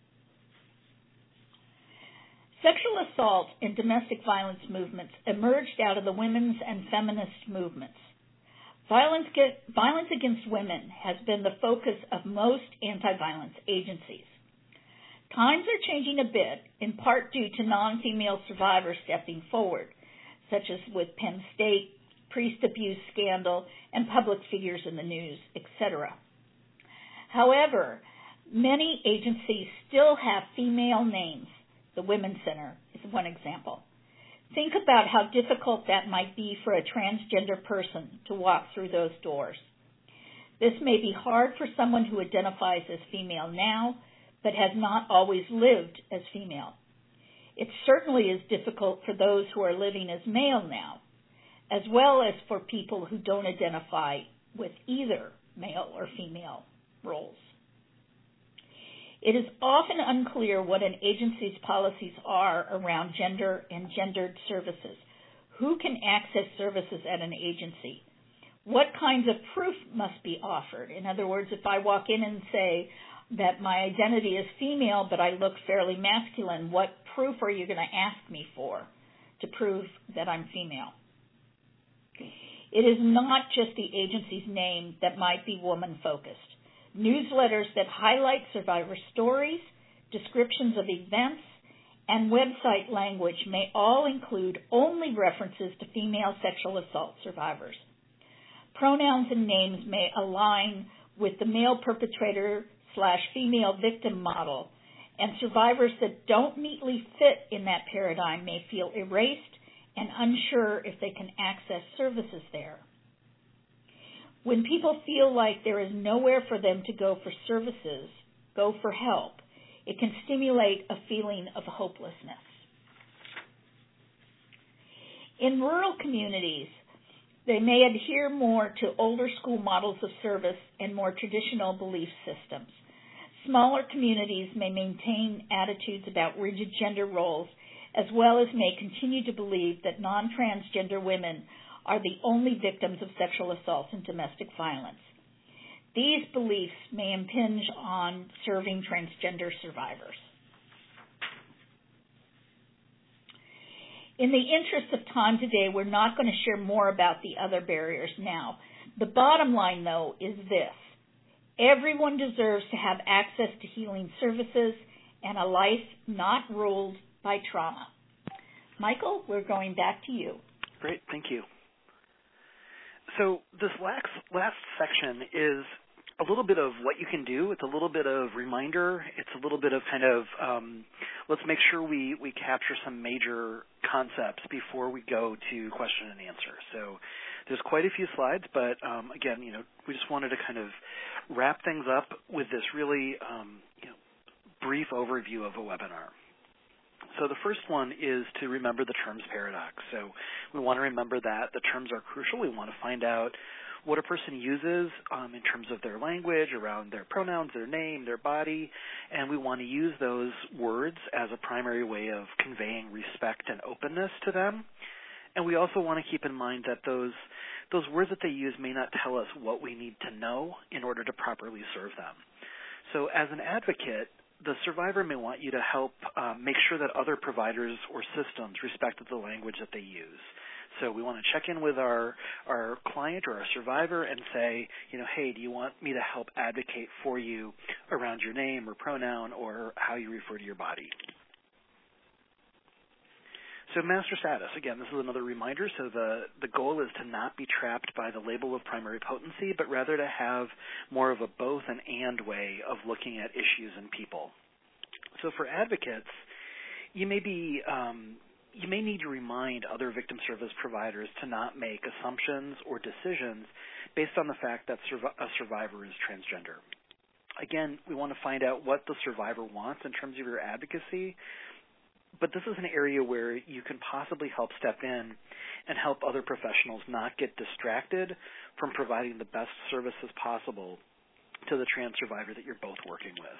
Sexual assault and domestic violence movements emerged out of the women's and feminist movements. Violence, get, violence against women has been the focus of most anti-violence agencies. Times are changing a bit, in part due to non-female survivors stepping forward, such as with Penn State, priest abuse scandal, and public figures in the news, et cetera. However, many agencies still have female names. The Women's Center is one example. Think about how difficult that might be for a transgender person to walk through those doors. This may be hard for someone who identifies as female now, but has not always lived as female. It certainly is difficult for those who are living as male now, as well as for people who don't identify with either male or female roles. It is often unclear what an agency's policies are around gender and gendered services. Who can access services at an agency? What kinds of proof must be offered? In other words, if I walk in and say that my identity is female but I look fairly masculine, what proof are you going to ask me for to prove that I'm female? It is not just the agency's name that might be woman-focused. Newsletters that highlight survivor stories, descriptions of events, and website language may all include only references to female sexual assault survivors. Pronouns and names may align with the male perpetrator slash female victim model, and survivors that don't neatly fit in that paradigm may feel erased and unsure if they can access services there. When people feel like there is nowhere for them to go for services, go for help, it can stimulate a feeling of hopelessness. In rural communities, they may adhere more to older school models of service and more traditional belief systems. Smaller communities may maintain attitudes about rigid gender roles, as well as may continue to believe that non-transgender women are the only victims of sexual assault and domestic violence. These beliefs may impinge on serving transgender survivors. In the interest of time today, we're not going to share more about the other barriers now. The bottom line, though, is this. Everyone deserves to have access to healing services and a life not ruled by trauma. Michael, we're going back to you. Great, thank you. So this last, last section is a little bit of what you can do. It's a little bit of reminder. It's a little bit of kind of um, let's make sure we, we capture some major concepts before we go to question and answer. So there's quite a few slides, but um, again, you know, we just wanted to kind of wrap things up with this really um, you know, brief overview of a webinar. So the first one is to remember the terms paradox. So we want to remember that the terms are crucial. We want to find out what a person uses um, in terms of their language, around their pronouns, their name, their body, and we want to use those words as a primary way of conveying respect and openness to them. And we also want to keep in mind that those those words that they use may not tell us what we need to know in order to properly serve them. So as an advocate, the survivor may want you to help uh, make sure that other providers or systems respect the language that they use. So we want to check in with our, our client or our survivor and say, you know, hey, do you want me to help advocate for you around your name or pronoun or how you refer to your body? So master status, again, this is another reminder. So the, the goal is to not be trapped by the label of primary potency, but rather to have more of a both and and way of looking at issues and people. So for advocates, you may be um, you may need to remind other victim service providers to not make assumptions or decisions based on the fact that a survivor is transgender. Again, we want to find out what the survivor wants in terms of your advocacy, but this is an area where you can possibly help step in and help other professionals not get distracted from providing the best services possible to the trans survivor that you're both working with.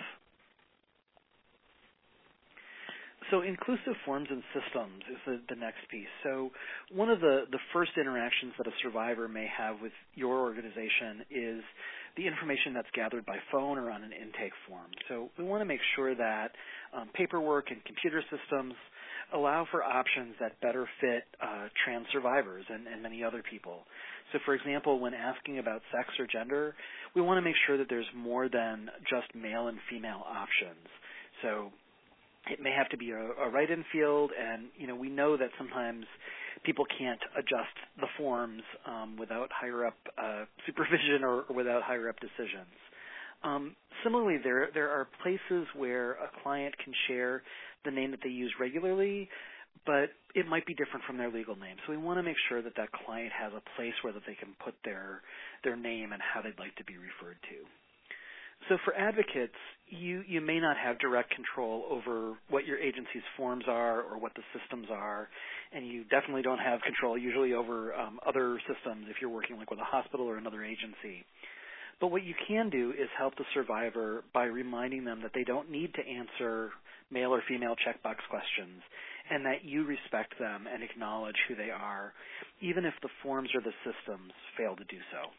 So inclusive forms and systems is the, the next piece. So one of the, the first interactions that a survivor may have with your organization is the information that's gathered by phone or on an intake form. So we want to make sure that um, paperwork and computer systems allow for options that better fit uh, trans survivors and, and many other people. So for example, when asking about sex or gender, we want to make sure that there's more than just male and female options. So it may have to be a, a write-in field, and you know we know that sometimes people can't adjust the forms um, without higher-up uh, supervision or, or without higher-up decisions. Um, similarly, there there are places where a client can share the name that they use regularly, but it might be different from their legal name. So we want to make sure that that client has a place where that they can put their their name and how they'd like to be referred to. So for advocates, you, you may not have direct control over what your agency's forms are or what the systems are, and you definitely don't have control usually over um, other systems if you're working like with a hospital or another agency. But what you can do is help the survivor by reminding them that they don't need to answer male or female checkbox questions and that you respect them and acknowledge who they are, even if the forms or the systems fail to do so.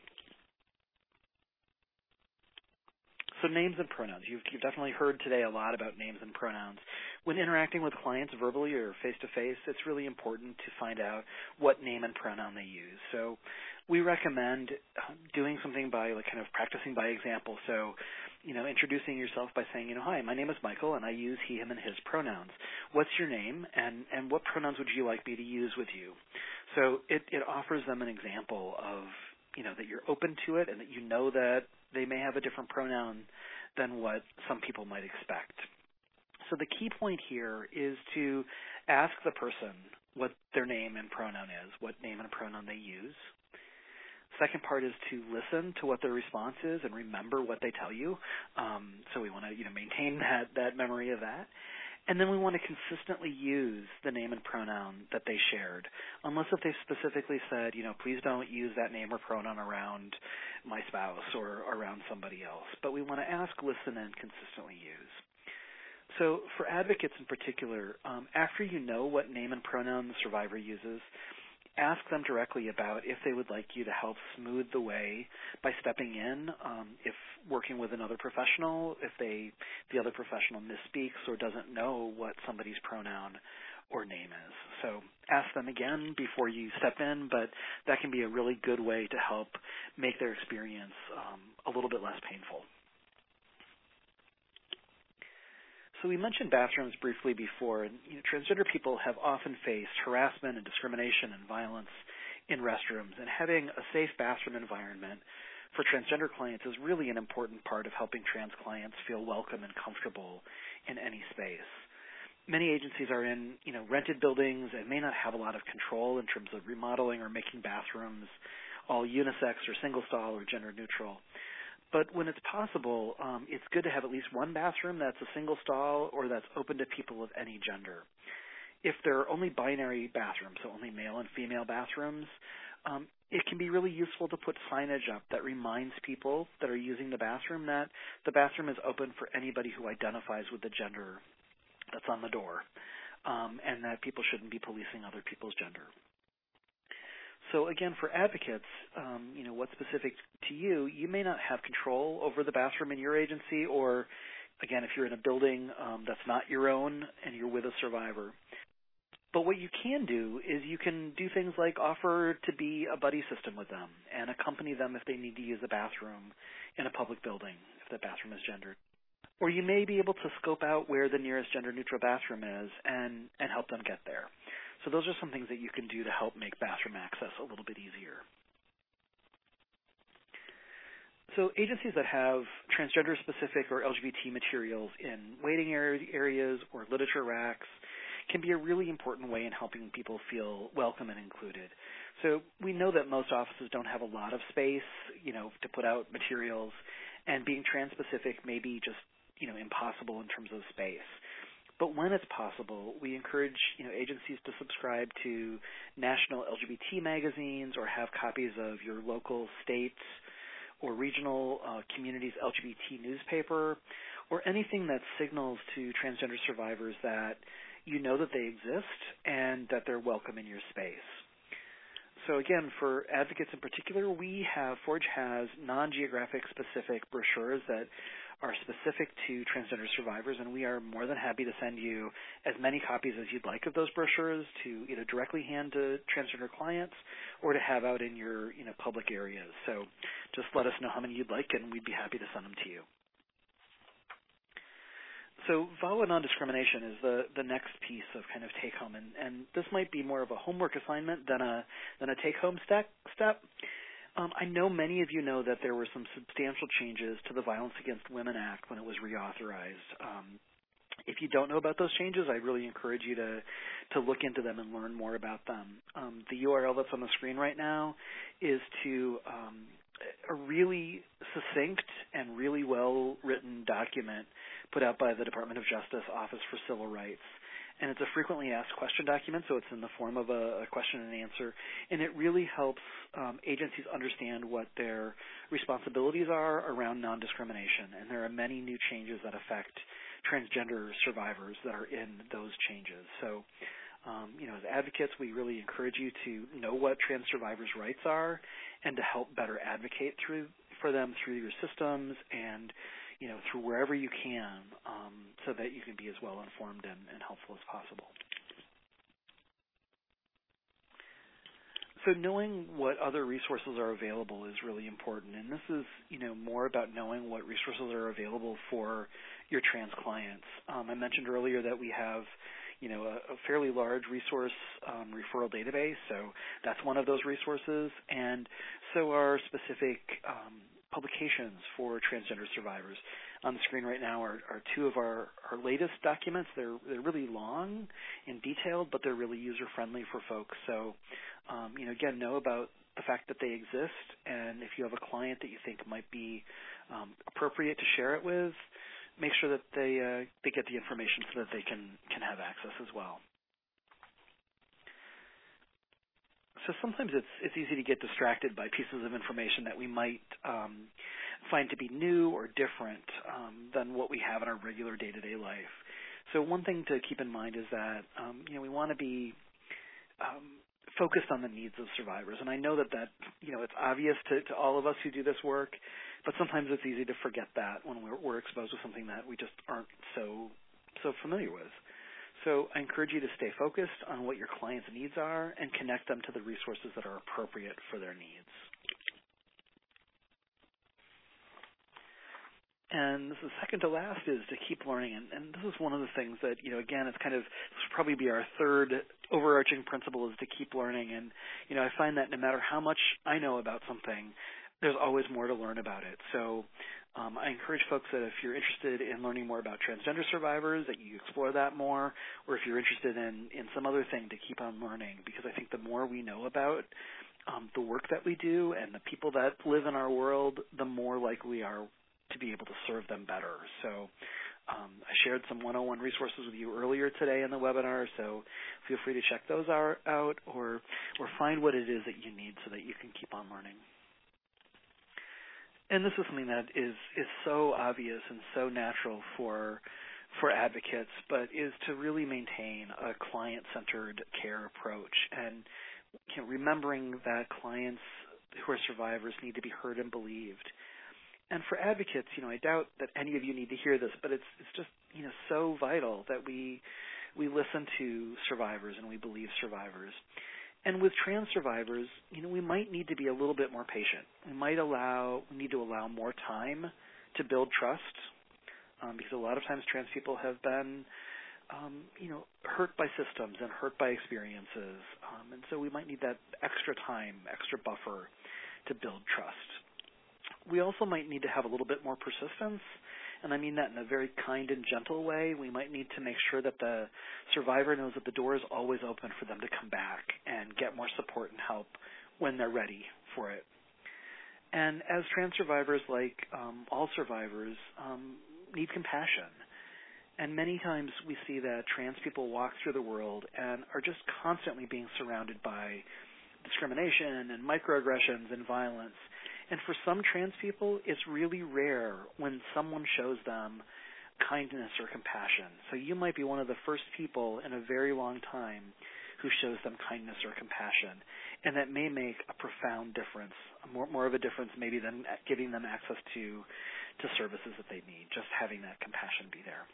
So names and pronouns. You've, you've definitely heard today a lot about names and pronouns. When interacting with clients verbally or face-to-face, it's really important to find out what name and pronoun they use. So we recommend doing something by like kind of practicing by example. So, you know, introducing yourself by saying, you know, hi, my name is Michael, and I use he, him, and his pronouns. What's your name, and, and what pronouns would you like me to use with you? So it, it offers them an example of, you know, that you're open to it and that you know that they may have a different pronoun than what some people might expect. So the key point here is to ask the person what their name and pronoun is, what name and pronoun they use. Second part is to listen to what their response is and remember what they tell you. Um, so we want to, you know, maintain that, that memory of that. And then we want to consistently use the name and pronoun that they shared, unless if they specifically said, you know, please don't use that name or pronoun around my spouse or around somebody else. But we want to ask, listen, and consistently use. So for advocates in particular, um, after you know what name and pronoun the survivor uses, ask them directly about if they would like you to help smooth the way by stepping in, um, if working with another professional, if they, the other professional misspeaks or doesn't know what somebody's pronoun or name is. So ask them again before you step in, but that can be a really good way to help make their experience um, a little bit less painful. So we mentioned bathrooms briefly before, and you know, transgender people have often faced harassment and discrimination and violence in restrooms, and having a safe bathroom environment for transgender clients is really an important part of helping trans clients feel welcome and comfortable in any space. Many agencies are in, you know, rented buildings and may not have a lot of control in terms of remodeling or making bathrooms all unisex or single stall or gender neutral. But when it's possible, um, it's good to have at least one bathroom that's a single stall or that's open to people of any gender. If there are only binary bathrooms, so only male and female bathrooms, um, it can be really useful to put signage up that reminds people that are using the bathroom that the bathroom is open for anybody who identifies with the gender that's on the door, um, and that people shouldn't be policing other people's gender. So again, for advocates, um, you know, what's specific to you, you may not have control over the bathroom in your agency, or again, if you're in a building um, that's not your own and you're with a survivor. But what you can do is you can do things like offer to be a buddy system with them and accompany them if they need to use a bathroom in a public building, if the bathroom is gendered. Or you may be able to scope out where the nearest gender-neutral bathroom is and, and help them get there. So those are some things that you can do to help make bathroom access a little bit easier. So agencies that have transgender-specific or L G B T materials in waiting areas or literature racks, can be a really important way in helping people feel welcome and included. So we know that most offices don't have a lot of space, you know, to put out materials, and being trans-specific may be just, you know, impossible in terms of space. But when it's possible, we encourage, you know, agencies to subscribe to national L G B T magazines or have copies of your local, state, or regional uh, community's L G B T newspaper, or anything that signals to transgender survivors that you know that they exist and that they're welcome in your space. So again, for advocates in particular, we have, Forge has non-geographic specific brochures that are specific to transgender survivors, and we are more than happy to send you as many copies as you'd like of those brochures to either directly hand to transgender clients or to have out in your, you know, public areas. So just let us know how many you'd like, and we'd be happy to send them to you. So V A W A non-discrimination is the, the next piece of kind of take-home, and, and this might be more of a homework assignment than a, than a take-home step. step. Um, I know many of you know that there were some substantial changes to the Violence Against Women Act when it was reauthorized. Um, if you don't know about those changes, I really encourage you to, to look into them and learn more about them. Um, the U R L that's on the screen right now is to um, a really succinct and really well-written document put out by the Department of Justice Office for Civil Rights. And it's a frequently asked question document, so it's in the form of a, a question and answer. And it really helps um, agencies understand what their responsibilities are around non-discrimination. And there are many new changes that affect transgender survivors that are in those changes. So, um, you know, as advocates, we really encourage you to know what trans survivors' rights are and to help better advocate through for them through your systems and, you know, through wherever you can, um, so that you can be as well informed and, and helpful as possible. So knowing what other resources are available is really important, and this is, you know, more about knowing what resources are available for your trans clients. Um, I mentioned earlier that we have, you know, a, a fairly large resource um, referral database, so that's one of those resources, and so are specific um, publications for transgender survivors. On the screen right now are, are two of our, our latest documents. They're, they're really long and detailed, but they're really user-friendly for folks. So, um, you know, again, know about the fact that they exist, and if you have a client that you think might be um, appropriate to share it with, make sure that they, uh, they get the information so that they can, can have access as well. So sometimes it's it's easy to get distracted by pieces of information that we might um, find to be new or different um, than what we have in our regular day-to-day life. So one thing to keep in mind is that um, you know we want to be um, focused on the needs of survivors, and I know that that you know it's obvious to, to all of us who do this work, but sometimes it's easy to forget that when we're, we're exposed to something that we just aren't so so familiar with. So I encourage you to stay focused on what your clients' needs are and connect them to the resources that are appropriate for their needs. And this is second to last is to keep learning. And, and this is one of the things that, you know, again, it's kind of, this will probably be our third overarching principle is to keep learning. And, you know, I find that no matter how much I know about something, there's always more to learn about it. So um, I encourage folks that if you're interested in learning more about transgender survivors, that you explore that more, or if you're interested in, in some other thing, to keep on learning, because I think the more we know about um, the work that we do and the people that live in our world, the more likely we are to be able to serve them better. So um, I shared some one oh one resources with you earlier today in the webinar, so feel free to check those are, out or, or find what it is that you need so that you can keep on learning. And this is something that is, is so obvious and so natural for, for advocates, but is to really maintain a client-centered care approach. And you know, remembering that clients who are survivors need to be heard and believed. And for advocates, you know, I doubt that any of you need to hear this, but it's it's just, you know, so vital that we we listen to survivors and we believe survivors. And with trans survivors, you know, we might need to be a little bit more patient. We might allow we need to allow more time to build trust, um, because a lot of times trans people have been, um, you know, hurt by systems and hurt by experiences, um, and so we might need that extra time, extra buffer to build trust. We also might need to have a little bit more persistence and I mean that in a very kind and gentle way. We might need to make sure that the survivor knows that the door is always open for them to come back and get more support and help when they're ready for it. And as trans survivors, like um, all survivors, um, need compassion. And many times we see that trans people walk through the world and are just constantly being surrounded by discrimination and microaggressions and violence. And for some trans people, it's really rare when someone shows them kindness or compassion. So you might be one of the first people in a very long time who shows them kindness or compassion. And that may make a profound difference, more, more of a difference maybe than giving them access to, to services that they need, just having that compassion be there.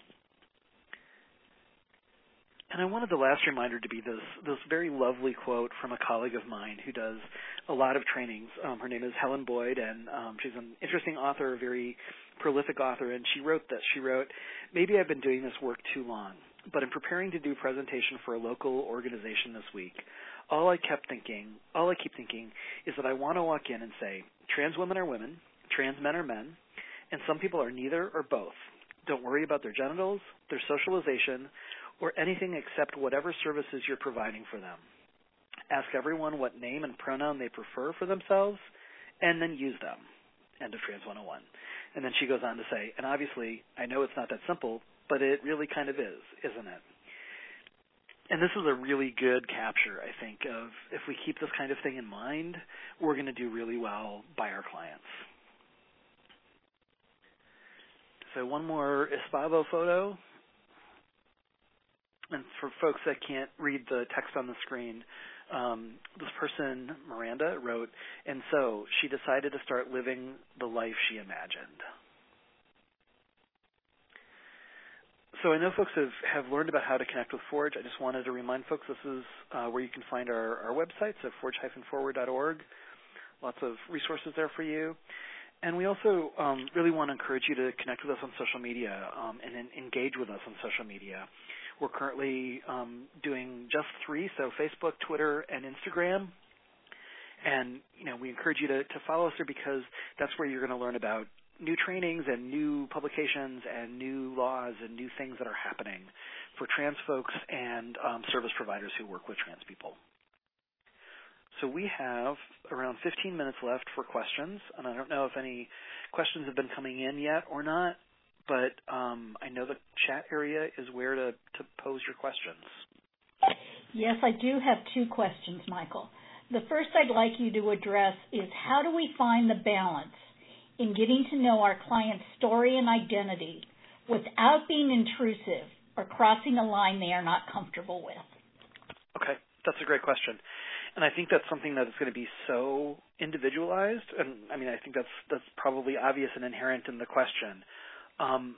And I wanted the last reminder to be this, this very lovely quote from a colleague of mine who does a lot of trainings. Um, her name is Helen Boyd, and um, she's an interesting author, a very prolific author, and she wrote this. She wrote, "Maybe I've been doing this work too long, but in preparing to do a presentation for a local organization this week, all I kept thinking, all I keep thinking is that I want to walk in and say, trans women are women, trans men are men, and some people are neither or both. Don't worry about their genitals, their socialization, or anything except whatever services you're providing for them. Ask everyone what name and pronoun they prefer for themselves, and then use them." End of Trans one oh one. And then she goes on to say, and obviously, I know it's not that simple, but it really kind of is, isn't it? And this is a really good capture, I think, of if we keep this kind of thing in mind, we're going to do really well by our clients. So one more Espavo photo. And for folks that can't read the text on the screen, um, this person, Miranda, wrote, "And so she decided to start living the life she imagined." So I know folks have, have learned about how to connect with Forge. I just wanted to remind folks this is uh, where you can find our, our website, so forge dash forward dot org. Lots of resources there for you. And we also um, really want to encourage you to connect with us on social media um, and then engage with us on social media. We're currently um, doing just three, so Facebook, Twitter, and Instagram. And, you know, we encourage you to, to follow us there because that's where you're going to learn about new trainings and new publications and new laws and new things that are happening for trans folks and um, service providers who work with trans people. So we have around fifteen minutes left for questions, and I don't know if any questions have been coming in yet or not, but um, I know the chat area is where to, to pose your questions. Yes, I do have two questions, Michael. The first I'd like you to address is how do we find the balance in getting to know our client's story and identity without being intrusive or crossing a line they are not comfortable with? Okay, that's a great question. And I think that's something that is going to be so individualized, and I mean, I think that's that's probably obvious and inherent in the question. Um,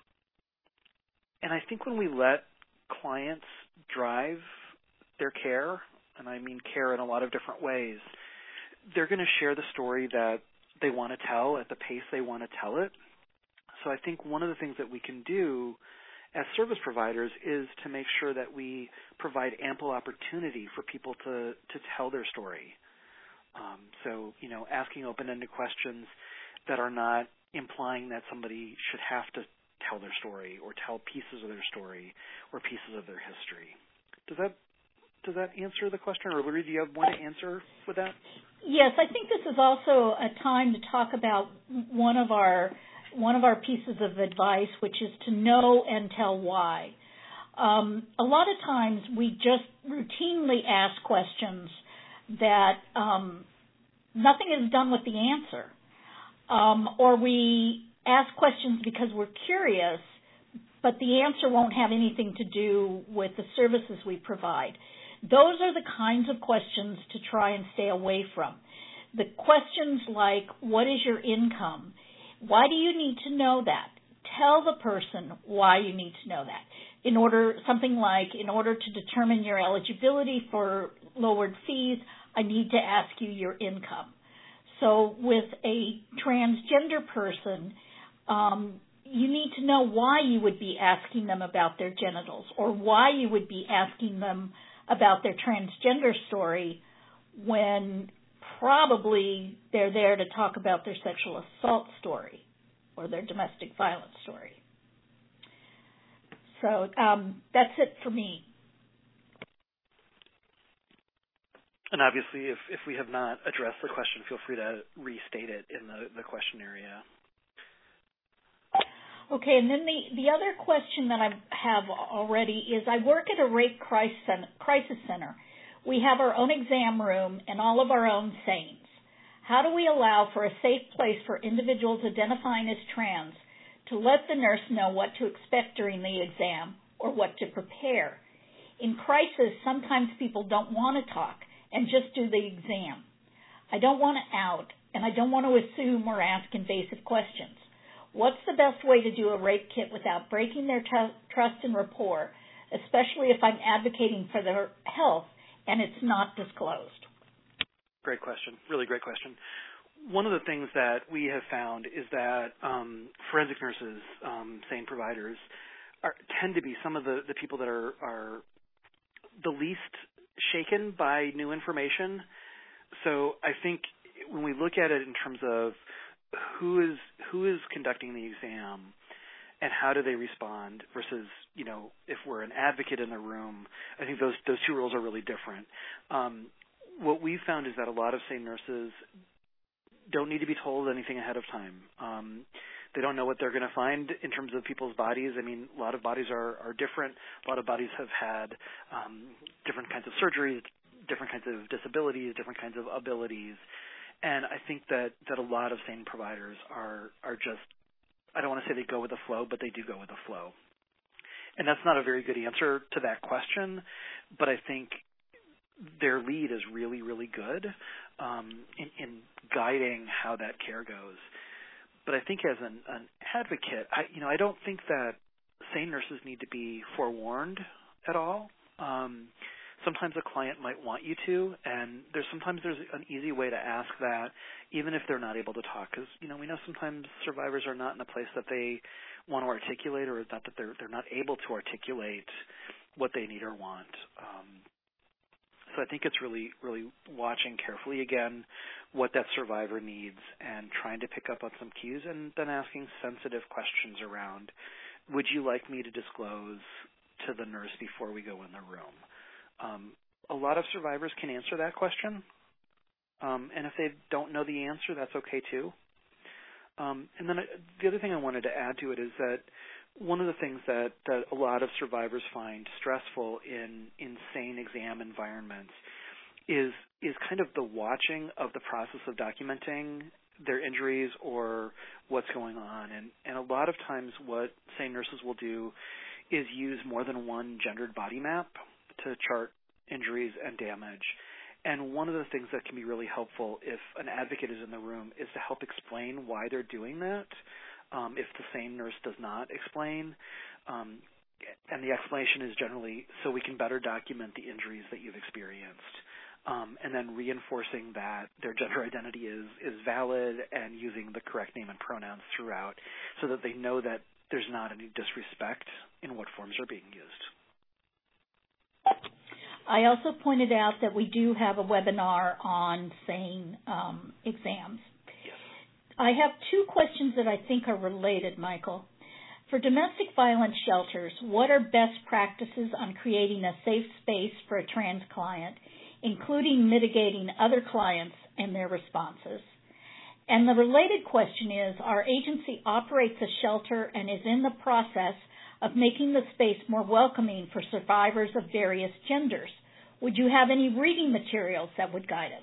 and I think when we let clients drive their care, and I mean care in a lot of different ways, they're going to share the story that they want to tell at the pace they want to tell it. So I think one of the things that we can do as service providers is to make sure that we provide ample opportunity for people to, to tell their story. Um, so, you know, asking open-ended questions that are not implying that somebody should have to tell their story or tell pieces of their story or pieces of their history. Does that does that answer the question? Or, Lori, do you have one to answer with that? Yes, I think this is also a time to talk about one of our one of our pieces of advice, which is to know and tell why. Um, a lot of times we just routinely ask questions that um, nothing is done with the answer. Um, or we ask questions because we're curious, but the answer won't have anything to do with the services we provide. Those are the kinds of questions to try and stay away from. The questions like, what is your income? Why do you need to know that? Tell the person why you need to know that. In order, something like, in order to determine your eligibility for lowered fees, I need to ask you your income. So with a transgender person, um, you need to know why you would be asking them about their genitals or why you would be asking them about their transgender story when probably they're there to talk about their sexual assault story. or their domestic violence story. So um, that's it for me. And obviously, if, if we have not addressed the question, feel free to restate it in the, the question area. Okay, and then the, the other question that I have already is I work at a rape crisis center. We have our own exam room and all of our own SANEs. How do we allow for a safe place for individuals identifying as trans to let the nurse know what to expect during the exam or what to prepare? In crisis, sometimes people don't want to talk and just do the exam. I don't want to out, and I don't want to assume or ask invasive questions. What's the best way to do a rape kit without breaking their t- trust and rapport, especially if I'm advocating for their health and it's not disclosed? Great question. Really great question. One of the things that we have found is that um, forensic nurses, um, SANE providers, are, tend to be some of the, the people that are, are the least shaken by new information. So I think when we look at it in terms of who is who is conducting the exam and how do they respond versus, you know, if we're an advocate in the room, I think those those two roles are really different. Um, what we've found is that a lot of SANE nurses don't need to be told anything ahead of time. Um, they don't know what they're going to find in terms of people's bodies. I mean, a lot of bodies are, are different. A lot of bodies have had um, different kinds of surgeries, different kinds of disabilities, different kinds of abilities. And I think that, that a lot of SANE providers are, are just, I don't want to say they go with the flow, but they do go with the flow. And that's not a very good answer to that question, but I think their lead is really, really good um, in, in guiding how that care goes. But I think as an, an advocate, I, you know, I don't think that SANE nurses need to be forewarned at all. Um, sometimes a client might want you to, and there's sometimes there's an easy way to ask that, even if they're not able to talk, because you know we know sometimes survivors are not in a place that they want to articulate, or not that they're they're not able to articulate what they need or want. Um, So I think it's really, really watching carefully, again, what that survivor needs and trying to pick up on some cues and then asking sensitive questions around, would you like me to disclose to the nurse before we go in the room? Um, a lot of survivors can answer that question, um, and if they don't know the answer, that's okay too. Um, and then the other thing I wanted to add to it is that one of the things that, that a lot of survivors find stressful in, in SANE exam environments is is kind of the watching of the process of documenting their injuries or what's going on. And, and a lot of times what SANE nurses will do is use more than one gendered body map to chart injuries and damage. And one of the things that can be really helpful if an advocate is in the room is to help explain why they're doing that. Um, if the SANE nurse does not explain, um, and the explanation is generally so we can better document the injuries that you've experienced, um, and then reinforcing that their gender identity is, is valid and using the correct name and pronouns throughout so that they know that there's not any disrespect in what forms are being used. I also pointed out that we do have a webinar on SANE um, exams. I have two questions that I think are related, Michael. For domestic violence shelters, what are best practices on creating a safe space for a trans client, including mitigating other clients and their responses? And the related question is, our agency operates a shelter and is in the process of making the space more welcoming for survivors of various genders. Would you have any reading materials that would guide us?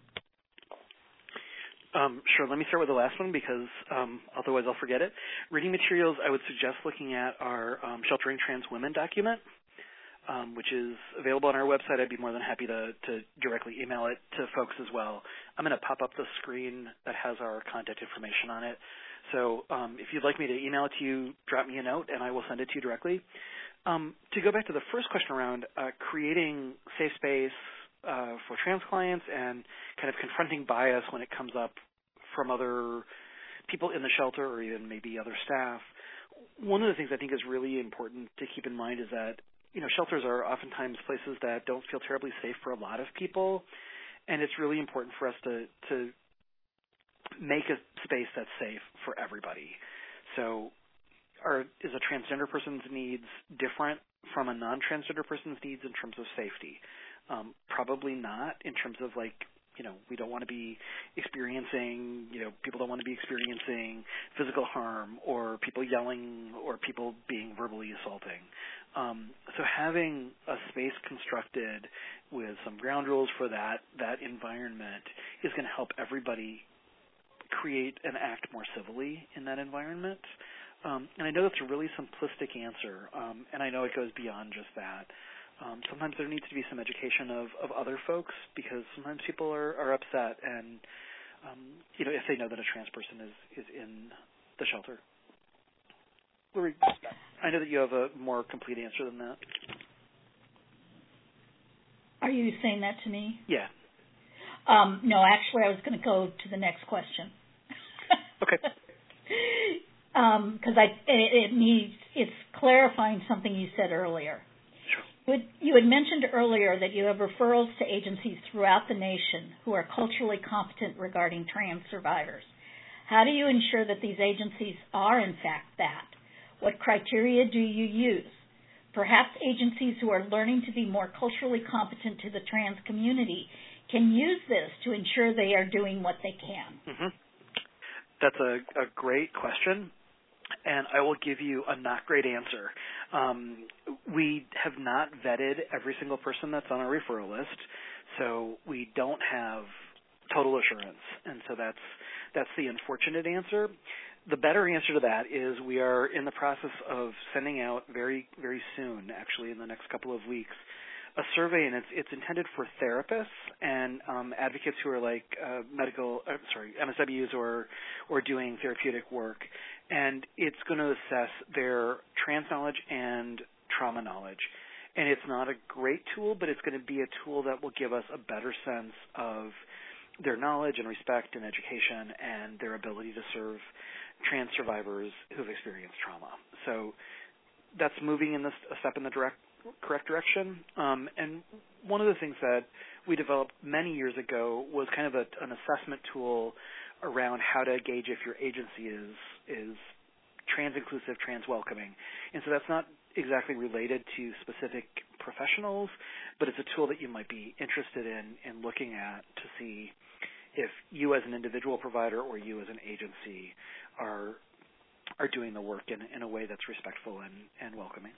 Um, sure. Let me start with the last one because um, otherwise I'll forget it. Reading materials, I would suggest looking at our um, Sheltering Trans Women document, um, which is available on our website. I'd be more than happy to, to directly email it to folks as well. I'm going to pop up the screen that has our contact information on it. So um, if you'd like me to email it to you, drop me a note, and I will send it to you directly. Um, to go back to the first question around uh, creating safe space uh, for trans clients and kind of confronting bias when it comes up from other people in the shelter or even maybe other staff, one of the things I think is really important to keep in mind is that, you know, shelters are oftentimes places that don't feel terribly safe for a lot of people, and it's really important for us to, to make a space that's safe for everybody. So are, is a transgender person's needs different from a non-transgender person's needs in terms of safety? Um, probably not in terms of like, you know, we don't want to be experiencing, you know, people don't want to be experiencing physical harm or people yelling or people being verbally assaulting. Um, so having a space constructed with some ground rules for that, that environment is going to help everybody create and act more civilly in that environment. Um, and I know that's a really simplistic answer, um, and I know it goes beyond just that. Um, sometimes there needs to be some education of, of other folks because sometimes people are, are upset and, um, you know, if they know that a trans person is, is in the shelter. Lori, I know that you have a more complete answer than that. Are you saying that to me? Yeah. Um, no, actually, I was going to go to the next question. Okay. Because um, I it, it needs it's clarifying something you said earlier. Sure. You had mentioned earlier that you have referrals to agencies throughout the nation who are culturally competent regarding trans survivors. How do you ensure that these agencies are in fact that? What criteria do you use? Perhaps agencies who are learning to be more culturally competent to the trans community can use this to ensure they are doing what they can. Mm-hmm. That's a, a great question, and I will give you a not great answer. Um, we have not vetted every single person that's on our referral list, so we don't have total assurance, and so that's that's the unfortunate answer. The better answer to that is we are in the process of sending out very, very soon, actually in the next couple of weeks, a survey, and it's it's intended for therapists and um, advocates who are like uh, medical, uh, sorry, M S Ws or or doing therapeutic work, and it's going to assess their trans knowledge and trauma knowledge. And it's not a great tool, but it's going to be a tool that will give us a better sense of their knowledge and respect and education and their ability to serve trans survivors who have experienced trauma. So that's moving in this a step in the direct. correct direction. Um, and one of the things that we developed many years ago was kind of a, an assessment tool around how to gauge if your agency is is trans-inclusive, trans-welcoming. And so that's not exactly related to specific professionals, but it's a tool that you might be interested in in looking at to see if you as an individual provider or you as an agency are are doing the work in, in a way that's respectful and, and welcoming.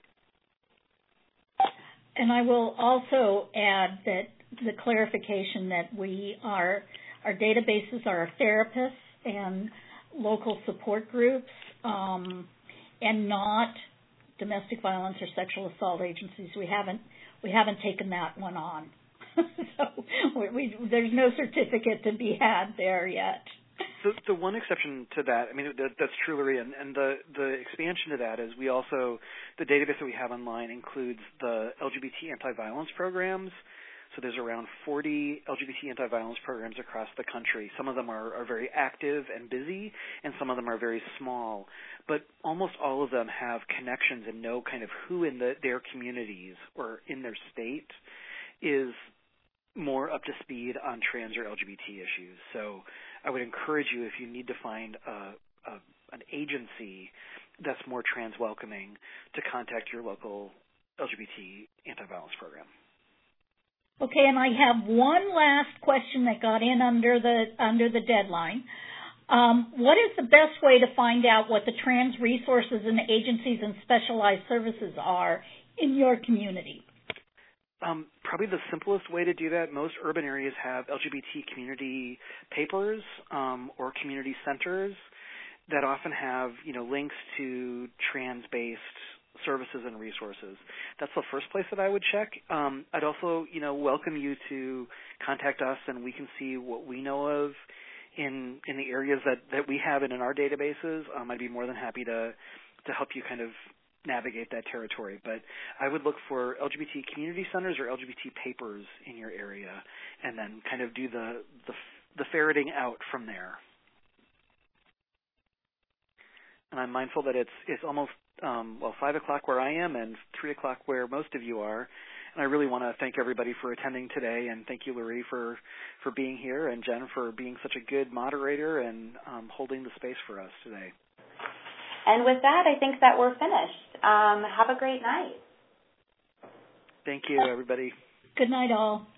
And I will also add that the clarification that we are, our databases are therapists and local support groups, um, and not domestic violence or sexual assault agencies. We haven't we haven't taken that one on, so we, we, there's no certificate to be had there yet. So the one exception to that, I mean, that, that's true, Lori, and, and the, the expansion to that is we also, the database that we have online includes the L G B T anti-violence programs. So there's around forty L G B T anti-violence programs across the country. Some of them are, are very active and busy, and some of them are very small. But almost all of them have connections and know kind of who in the, their communities or in their state is more up to speed on trans or L G B T issues. So I would encourage you, if you need to find a, a, an agency that's more trans welcoming, to contact your local L G B T anti-violence program. Okay, and I have one last question that got in under the under the deadline. Um, what is the best way to find out what the trans resources and agencies and specialized services are in your community? Um, probably the simplest way to do that, most urban areas have L G B T community papers um, or community centers that often have, you know, links to trans-based services and resources. That's the first place that I would check. Um, I'd also, you know, welcome you to contact us, and we can see what we know of in in the areas that, that we have and in our databases. Um, I'd be more than happy to to help you kind of navigate that territory. But I would look for L G B T community centers or L G B T papers in your area, and then kind of do the the, the ferreting out from there. And I'm mindful that it's it's almost um, well five o'clock where I am and three o'clock where most of you are. And I really want to thank everybody for attending today, and thank you, Lori, for for being here, and Jen for being such a good moderator and um, holding the space for us today. And with that, I think that we're finished. Um, have a great night. Thank you, everybody. Good night, all.